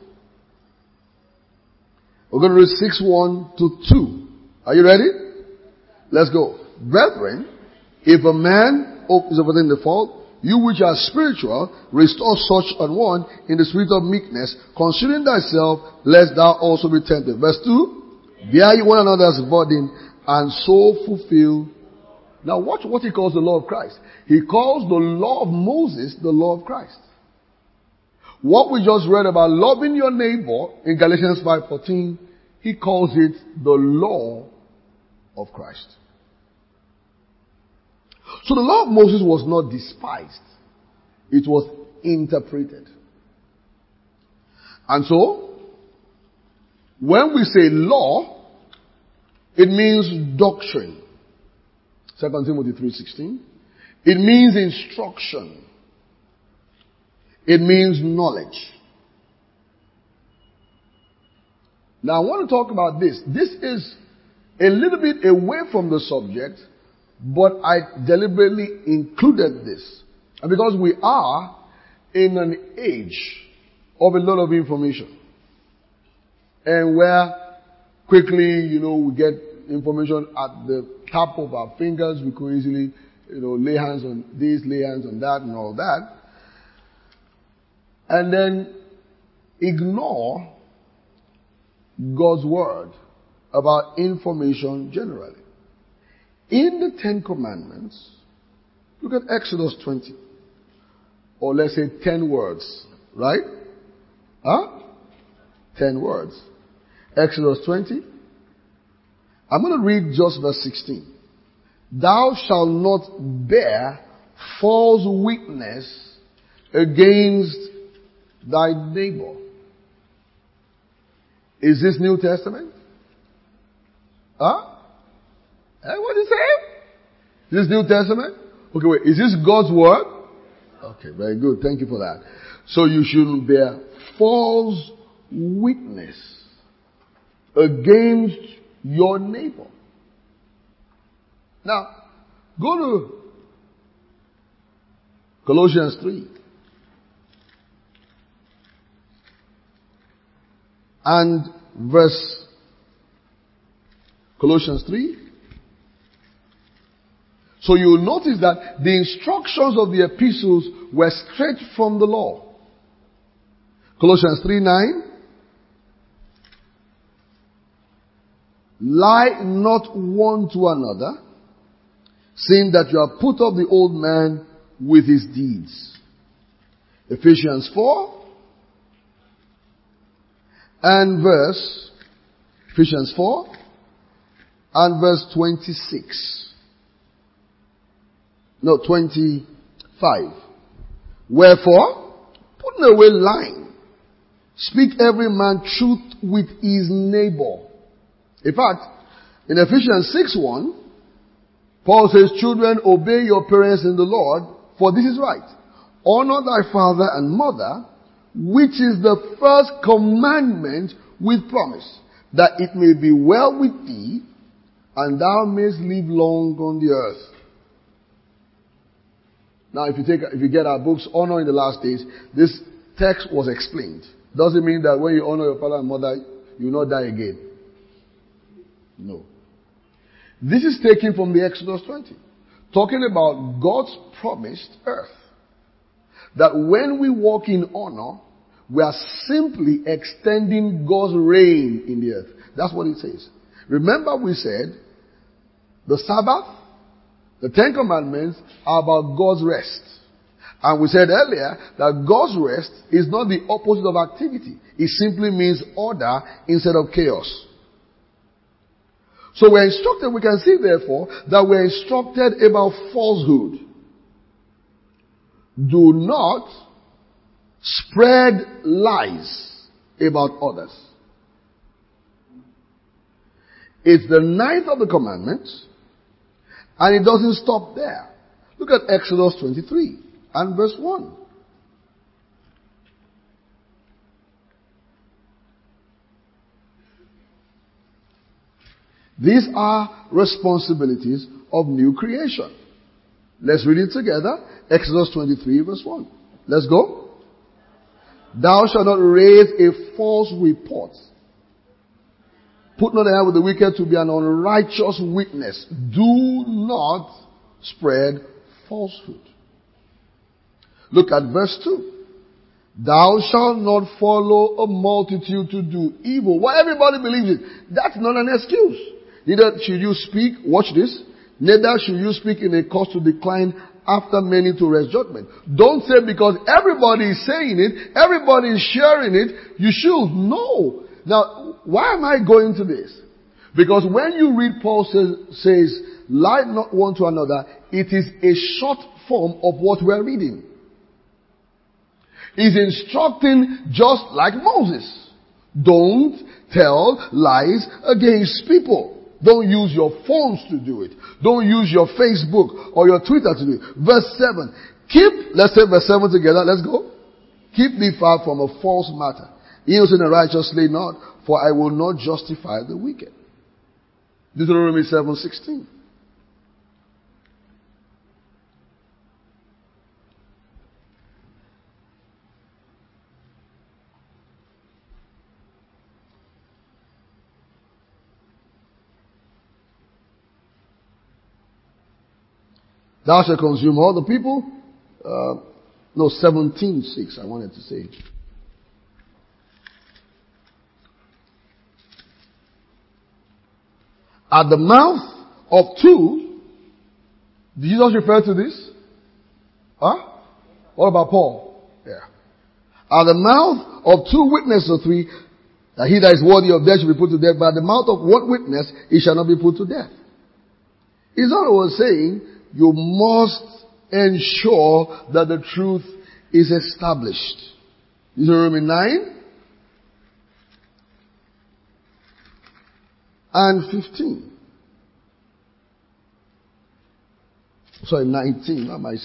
We're going to read 6:1 to 2. Are you ready? Let's go. Brethren, if a man is overtaken in the fault, you which are spiritual, restore such an one in the spirit of meekness, considering thyself, lest thou also be tempted. Verse 2. Bear ye one another's burden, and so fulfill. Now watch what he calls the law of Christ. He calls the law of Moses the law of Christ. What we just read about loving your neighbor in Galatians 5:14, he calls it the law of Christ. So the law of Moses was not despised. It was interpreted. And so, when we say law, it means doctrine. 2 Timothy 3:16. It means instruction. It means knowledge. Now I want to talk about this. This is a little bit away from the subject, but I deliberately included this. And because we are in an age of a lot of information. And where quickly, we get information at the tap of our fingers. We could easily, lay hands on this, lay hands on that, and all that. And then ignore God's word about information generally. In the 10 Commandments, look at Exodus 20. Or let's say 10 words, right? Huh? 10 words. Exodus 20. I'm going to read just verse 16. Thou shalt not bear false witness against thy neighbor. Is this New Testament? Huh? What is it? Is this New Testament? Okay, wait. Is this God's word? Okay, very good. Thank you for that. So you shouldn't bear false witness against your neighbor. Now, go to Colossians 3. And verse Colossians 3. So you'll notice that the instructions of the epistles were straight from the law. Colossians 3:9. Lie not one to another, seeing that you have put off the old man with his deeds. Ephesians 4 and Ephesians 4 and verse 26. No, 25. Wherefore, putting away lying, speak every man truth with his neighbor. In fact, in Ephesians 6:1, Paul says, children, obey your parents in the Lord, for this is right. Honor thy father and mother, which is the first commandment with promise, that it may be well with thee, and thou mayest live long on the earth. Now, if you get our books, Honor in the Last Days, this text was explained. Doesn't mean that when you honor your father and mother, you will not die again. No. This is taken from the Exodus 20. Talking about God's promised earth. That when we walk in honor, we are simply extending God's reign in the earth. That's what it says. Remember we said, the Sabbath, the Ten Commandments are about God's rest. And we said earlier that God's rest is not the opposite of activity. It simply means order instead of chaos. So we're instructed, we can see therefore, that we're instructed about falsehood. Do not spread lies about others. It's the ninth of the commandments, and it doesn't stop there. Look at Exodus 23 and verse 1. These are responsibilities of new creation. Let's read it together. Exodus 23 verse 1. Let's go. Thou shalt not raise a false report. Put not ahead with the wicked to be an unrighteous witness. Do not spread falsehood. Look at verse 2. Thou shalt not follow a multitude to do evil. What everybody believes in. That's not an excuse. Neither should you speak, watch this, neither should you speak in a cause to decline after many to rest judgment. Don't say because everybody is saying it, everybody is sharing it, you should. No. Now, why am I going to this? Because when you read Paul says, lie not one to another, it is a short form of what we're reading. He's instructing just like Moses. Don't tell lies against people. Don't use your phones to do it. Don't use your Facebook or your Twitter to do it. Verse 7. Let's say verse 7 together. Let's go. Keep thee far from a false matter. Yield to the righteous, slay not, for I will not justify the wicked. Deuteronomy 7:16. Thou shalt consume all the people. 17:6 I wanted to say. At the mouth of two, did Jesus refer to this? Huh? What about Paul? Yeah. At the mouth of two witnesses or three, that he that is worthy of death should be put to death, but at the mouth of one witness, he shall not be put to death. It's not what was saying, you must ensure that the truth is established. Deuteronomy 9 and 15. Sorry, 19. Not my.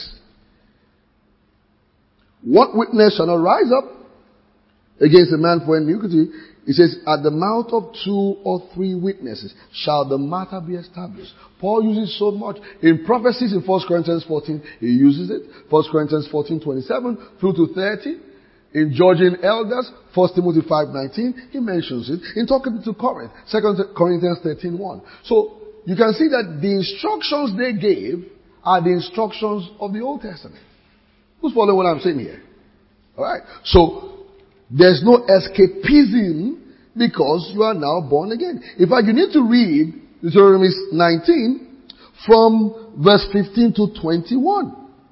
What witness shall not rise up against a man for iniquity? It says, at the mouth of two or three witnesses shall the matter be established. Paul uses so much. In prophecies in 1 Corinthians 14, he uses it. 1 Corinthians 14, 27 through to 30. In judging elders, 1 Timothy 5:19, he mentions it. In talking to Corinth, 2 Corinthians 13:1. So, you can see that the instructions they gave are the instructions of the Old Testament. Who's following what I'm saying here? Alright? So, there's no escapism because you are now born again. In fact, you need to read Deuteronomy 19 from verse 15 to 21.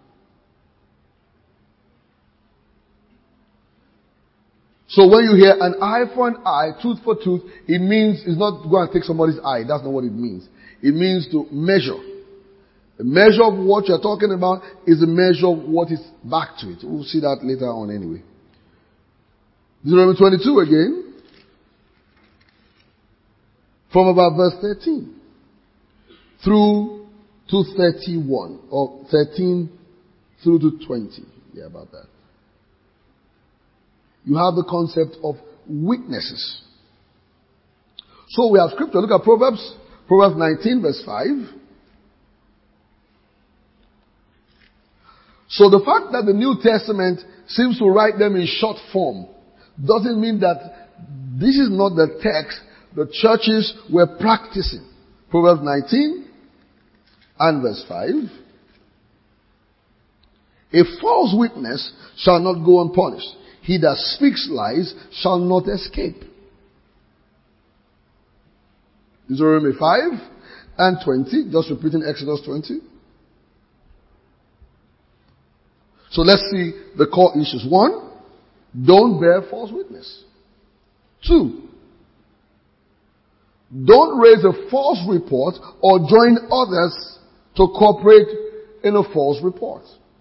So when you hear an eye for an eye, tooth for tooth, it means it's not go and take somebody's eye. That's not what it means. It means to measure. The measure of what you're talking about is the measure of what is back to it. We'll see that later on anyway. Deuteronomy 22 again. From about verse 13 through to 31 or 13 through to 20. Yeah, about that. You have the concept of witnesses. So we have scripture. Look at Proverbs 19 verse 5. So the fact that the New Testament seems to write them in short form doesn't mean that this is not the text the churches were practicing. Proverbs 19 and verse 5. A false witness shall not go unpunished. He that speaks lies shall not escape. Deuteronomy 5 and 20. Just repeating Exodus 20. So let's see the core issues. 1, don't bear false witness. 2, don't raise a false report or join others to cooperate in a false report.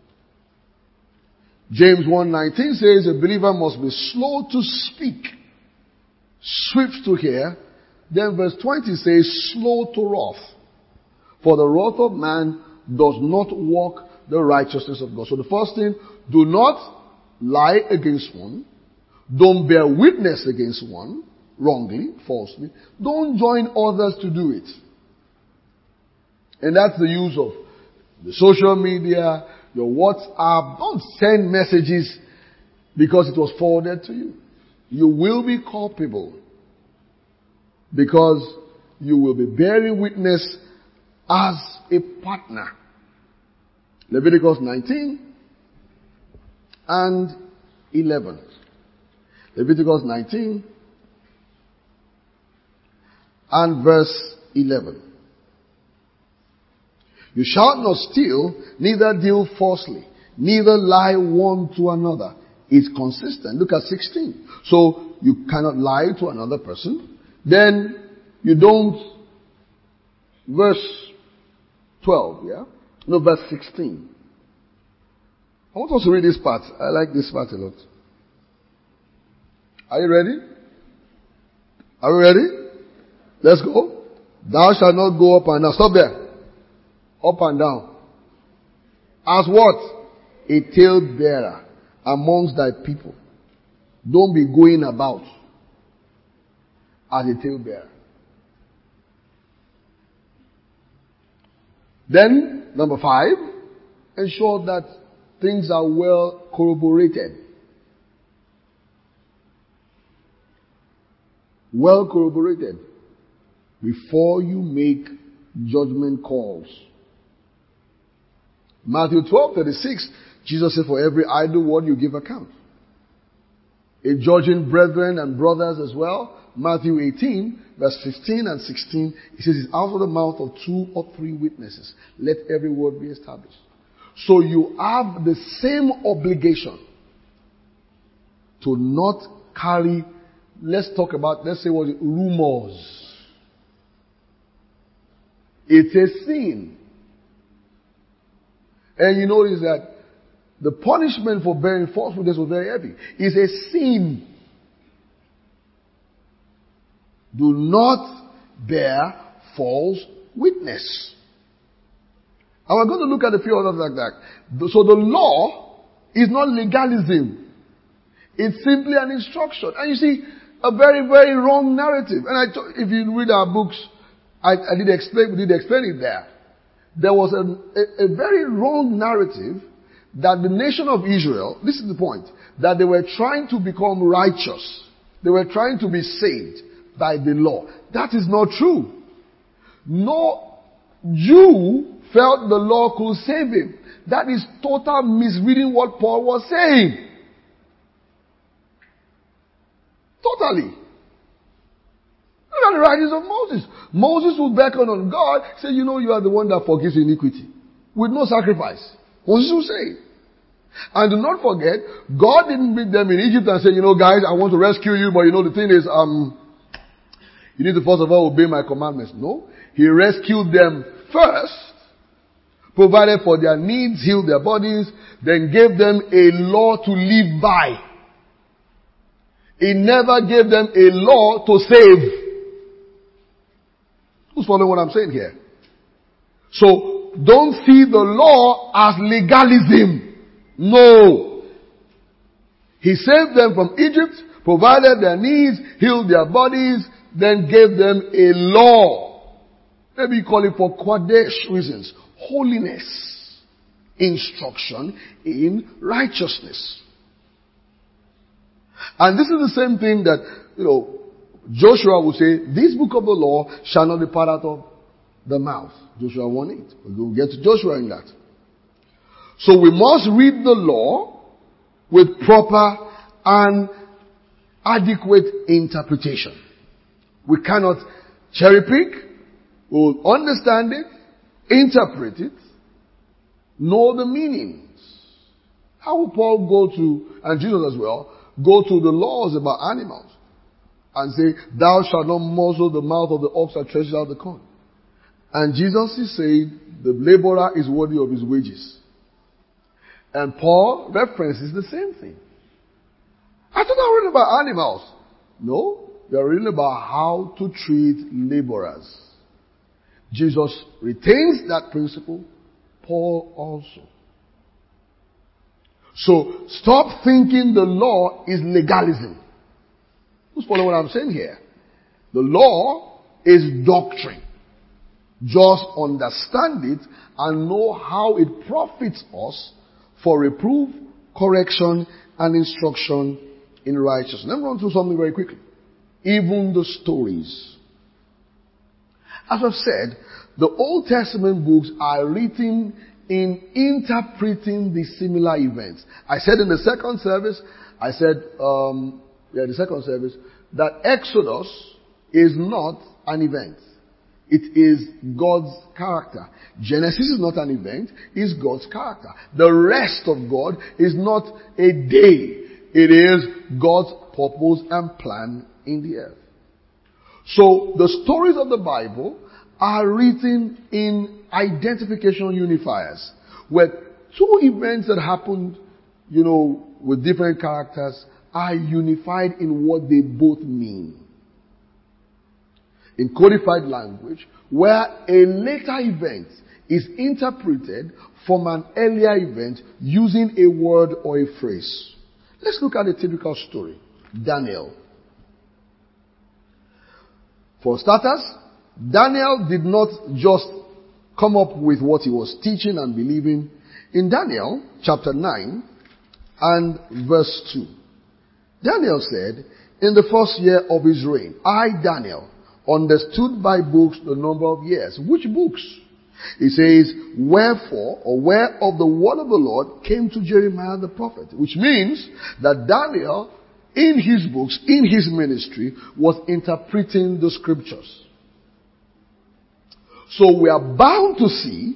James 1:19 says a believer must be slow to speak, swift to hear. Then verse 20 says slow to wrath. For the wrath of man does not walk the righteousness of God. So the first thing, do not lie against one. Don't bear witness against one, wrongly, falsely. Don't join others to do it. And that's the use of the social media, your WhatsApp. Don't send messages because it was forwarded to you. You will be culpable because you will be bearing witness as a partner. Leviticus 19 and 11. Leviticus 19 and verse 11. You shall not steal, neither deal falsely, neither lie one to another. It's consistent. Look at 16. So you cannot lie to another person. Then you don't, verse 12, yeah? No, verse 16. I want us to read this part. I like this part a lot. Are you ready? Are we ready? Let's go. Thou shalt not go up and down. Stop there. Up and down. As what? A talebearer amongst thy people. Don't be going about as a talebearer. Then, number 5, ensure that things are well corroborated. Well corroborated before you make judgment calls. Matthew 12:36, Jesus said, for every idle word you give account. In judging brethren and brothers as well, Matthew 18, verse 15 and 16, he says, it's out of the mouth of 2 or 3 witnesses. Let every word be established. So you have the same obligation to not carry, let's say what, rumors. It's a sin. And you notice that the punishment for bearing false witness was very heavy. It's a sin. Do not bear false witness. And we're going to look at a few others like that. So the law is not legalism. It's simply an instruction. And you see, a very, very wrong narrative. And if you read our books, we did explain it there. There was a very wrong narrative that the nation of Israel, this is the point, that they were trying to become righteous. They were trying to be saved by the law. That is not true. No Jew felt the law could save him. That is total misreading what Paul was saying. Totally. Look at the writings of Moses. Moses would beckon on God, say, you know, you are the one that forgives iniquity. With no sacrifice. Moses would say. And do not forget, God didn't meet them in Egypt and say, you know, guys, I want to rescue you, but you know, the thing is, you need to first of all obey my commandments. No. He rescued them first, provided for their needs, healed their bodies, then gave them a law to live by. He never gave them a law to save. Who's following what I'm saying here? So, don't see the law as legalism. No. He saved them from Egypt, provided their needs, healed their bodies, then gave them a law. Maybe you call it for Kodesh reasons. Holiness. Instruction in righteousness. And this is the same thing that, you know, Joshua will say, this book of the law shall not depart out of the mouth. Joshua 1:8. We'll get to Joshua in that. So we must read the law with proper and adequate interpretation. We cannot cherry pick. We'll understand it, interpret it, know the meanings. How will Paul go to, and Jesus as well, go to the laws about animals and say, thou shalt not muzzle the mouth of the ox that treasures out the corn. And Jesus is saying, the laborer is worthy of his wages. And Paul references the same thing. I thought I read about animals. No, they're reading about how to treat laborers. Jesus retains that principle. Paul also. So, stop thinking the law is legalism. Who's following what I'm saying here? The law is doctrine. Just understand it and know how it profits us for reproof, correction, and instruction in righteousness. Let me run through something very quickly. Even the stories. As I've said, the Old Testament books are written in interpreting the similar events. I said in the second service, that Exodus is not an event. It is God's character. Genesis is not an event, it's God's character. The rest of God is not a day. It is God's purpose and plan in the earth. So, the stories of the Bible are written in identification unifiers, where two events that happened, with different characters are unified in what they both mean. In codified language, where a later event is interpreted from an earlier event using a word or a phrase. Let's look at a typical story. Daniel. For starters, Daniel did not just come up with what he was teaching and believing. In Daniel chapter 9 and verse 2, Daniel said, in the first year of his reign, I, Daniel, understood by books the number of years. Which books? He says, wherefore, or whereof the word of the Lord came to Jeremiah the prophet. Which means that Daniel, in his books, in his ministry, was interpreting the scriptures. So we are bound to see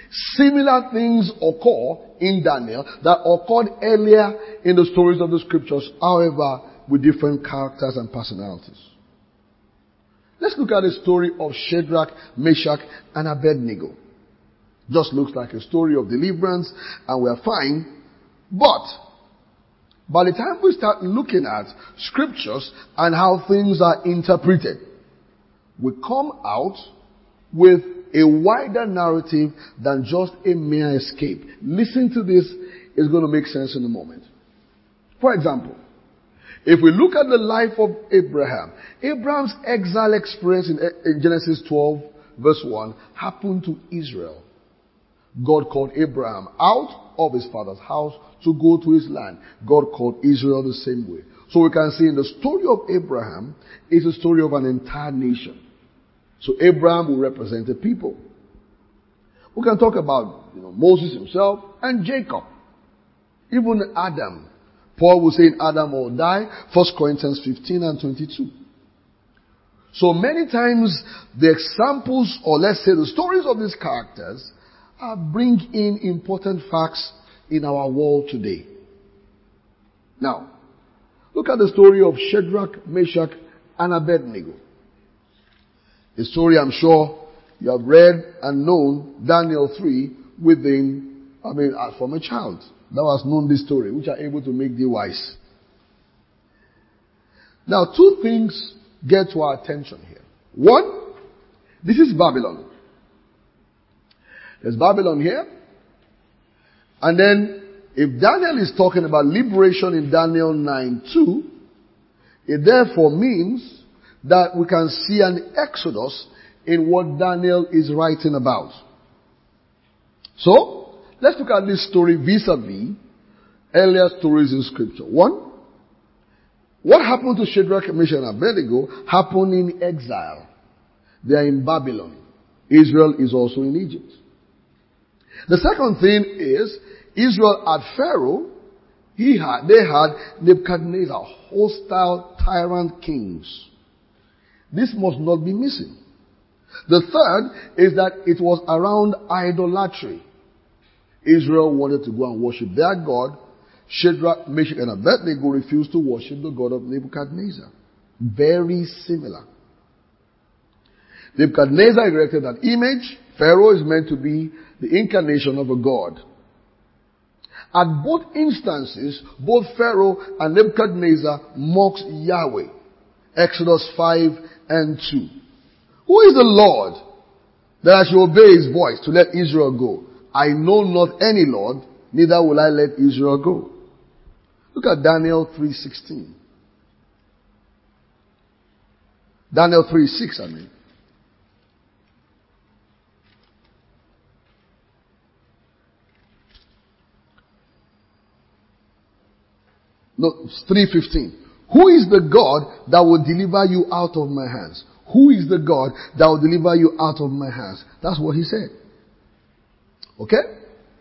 Similar things occur in Daniel that occurred earlier in the stories of the scriptures, however, with different characters and personalities. Let's look at the story of Shadrach, Meshach, and Abednego. Just looks like a story of deliverance, and we're fine. But by the time we start looking at scriptures and how things are interpreted, we come out with a wider narrative than just a mere escape. Listen to this, it's going to make sense in a moment. For example, if we look at the life of Abraham, Abraham's exile experience in Genesis 12 verse 1 happened to Israel. God called Abraham out of his father's house to go to his land. God called Israel the same way. So we can see in the story of Abraham is a story of an entire nation. So Abraham will represent a people. We can talk about Moses himself and Jacob. Even Adam. Paul will say in Adam will die. 1 Corinthians 15 and 22. So many times the examples, or let's say the stories of these characters, bring in important facts in our world today. Now, look at the story of Shadrach, Meshach, and Abednego. A story I'm sure you have read and known, Daniel 3, from a child. Thou hast known this story, which are able to make thee wise. Now, two things get to our attention here. One, this is Babylon. There's Babylon here. And then, if Daniel is talking about liberation in Daniel 9:2, it therefore means that we can see an exodus in what Daniel is writing about. So, let's look at this story vis-a-vis earlier stories in scripture. One, what happened to Shadrach, Meshach, and Abednego happened in exile. They are in Babylon. Israel is also in Egypt. The second thing is, Israel had Pharaoh. They had Nebuchadnezzar, hostile tyrant kings. This must not be missing. The third is that it was around idolatry. Israel wanted to go and worship their God. Shadrach, Meshach, and Abednego refused to worship the God of Nebuchadnezzar. Very similar. Nebuchadnezzar erected an image. Pharaoh is meant to be the incarnation of a god. At both instances, both Pharaoh and Nebuchadnezzar mocks Yahweh. Exodus 5 and 2. Who is the Lord that I should obey his voice to let Israel go? I know not any Lord, neither will I let Israel go. Look at Daniel 3:16. Daniel 3:6, No, 3:15. Who is the God that will deliver you out of my hands? Who is the God that will deliver you out of my hands? That's what he said. Okay?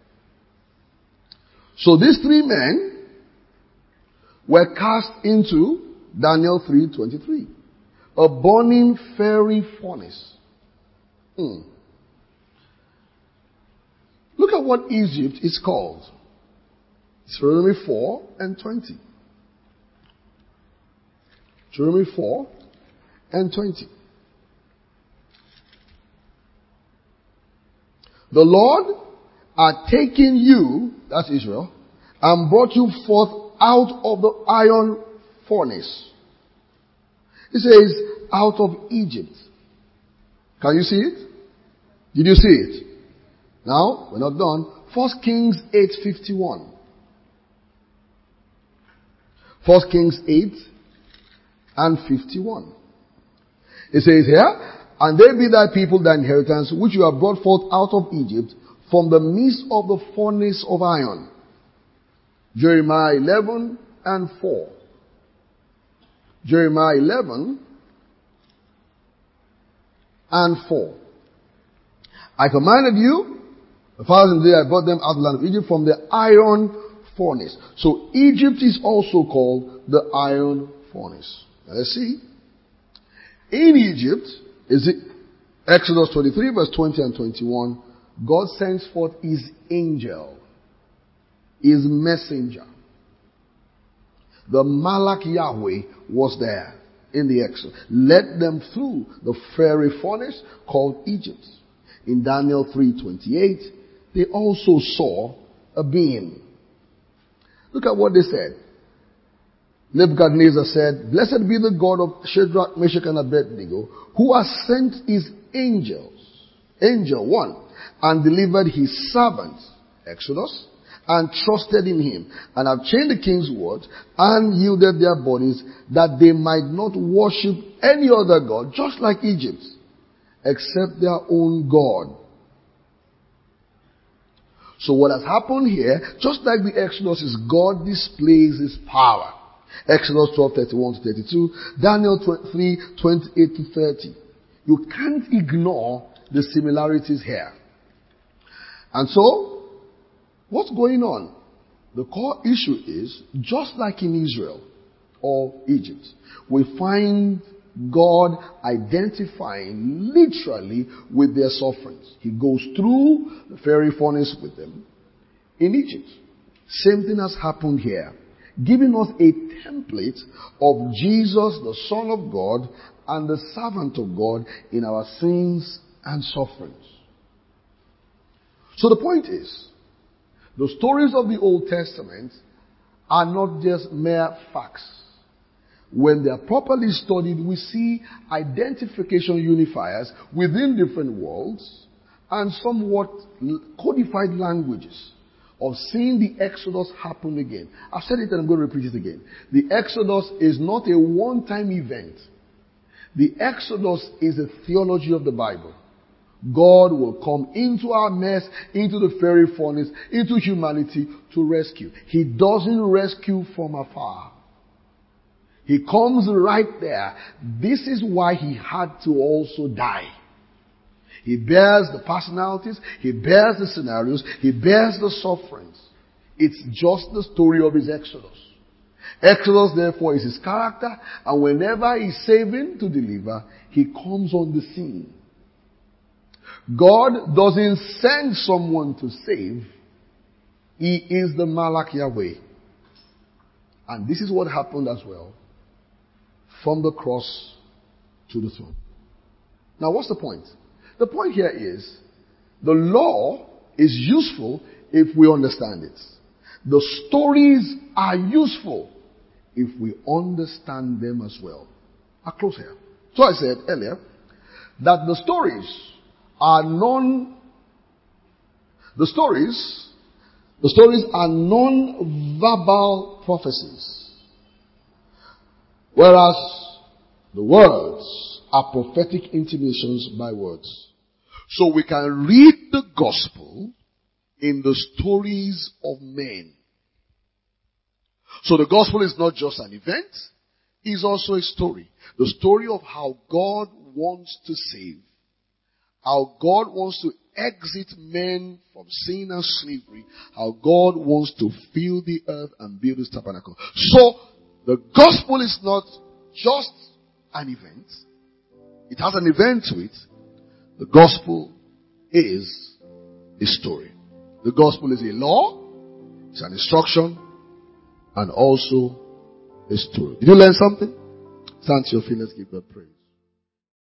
So these three men were cast into Daniel 3:23. A burning fiery furnace. Look at what Egypt is called. Deuteronomy 4 and 20. Deuteronomy 4 and 20. The Lord had taken you, that's Israel, and brought you forth out of the iron furnace. It says, out of Egypt. Can you see it? Did you see it? Now, we're not done. 1 Kings 8:51. 1 Kings 8 and 51. It says here, and they be thy people, thy inheritance, which you have brought forth out of Egypt, from the midst of the furnace of iron. Jeremiah 11 and 4. Jeremiah 11 and 4. I commanded you, the fathers in the day I brought them out of the land of Egypt from the iron furnace. So Egypt is also called the iron furnace. Now let's see. In Egypt, is it Exodus 23 verse 20 and 21, God sends forth his angel, his messenger. The Malach Yahweh was there in the Exodus. Led them through the fiery furnace called Egypt. In Daniel 3:28, they also saw a being. Look at what they said. Nebuchadnezzar said, "Blessed be the God of Shadrach, Meshach, and Abednego, who has sent his angel 1, and delivered his servants," Exodus, "and trusted in him, and have changed the king's words, and yielded their bodies, that they might not worship any other God, just like Egypt, except their own God." So what has happened here, just like the Exodus, is God displays his power. Exodus 12:31-32, Daniel 3:28-30. You can't ignore the similarities here. And so, what's going on? The core issue is, just like in Israel or Egypt, we find God identifying literally with their sufferings. He goes through the fiery furnace with them in Egypt. Same thing has happened here, giving us a template of Jesus, the Son of God, and the servant of God in our sins and sufferings. So the point is, the stories of the Old Testament are not just mere facts. When they are properly studied, we see identification unifiers within different worlds and somewhat codified languages of seeing the Exodus happen again. I've said it and I'm going to repeat it again. The Exodus is not a one-time event. The Exodus is a theology of the Bible. God will come into our mess, into the fiery furnace, into humanity to rescue. He doesn't rescue from afar. He comes right there. This is why he had to also die. He bears the personalities, he bears the scenarios, he bears the sufferings. It's just the story of his Exodus. Exodus, therefore, is his character, and whenever he's saving to deliver, he comes on the scene. God doesn't send someone to save. He is the Malach Yahweh. And this is what happened as well, from the cross to the throne. Now, what's the point? The point here is, the law is useful if we understand it. The stories are useful if we understand them as well. I'll close here. So I said earlier that the stories are non-verbal prophecies, whereas the words are prophetic intimations by words. So we can read the gospel in the stories of men. So the gospel is not just an event, it's also a story. The story of how God wants to save, how God wants to exit men from sin and slavery, how God wants to fill the earth and build his tabernacle. So the gospel is not just an event. It has an event to it. The gospel is a story. The gospel is a law, it's an instruction, and also a story. Did you learn something? Stand to your feet, let's give God praise.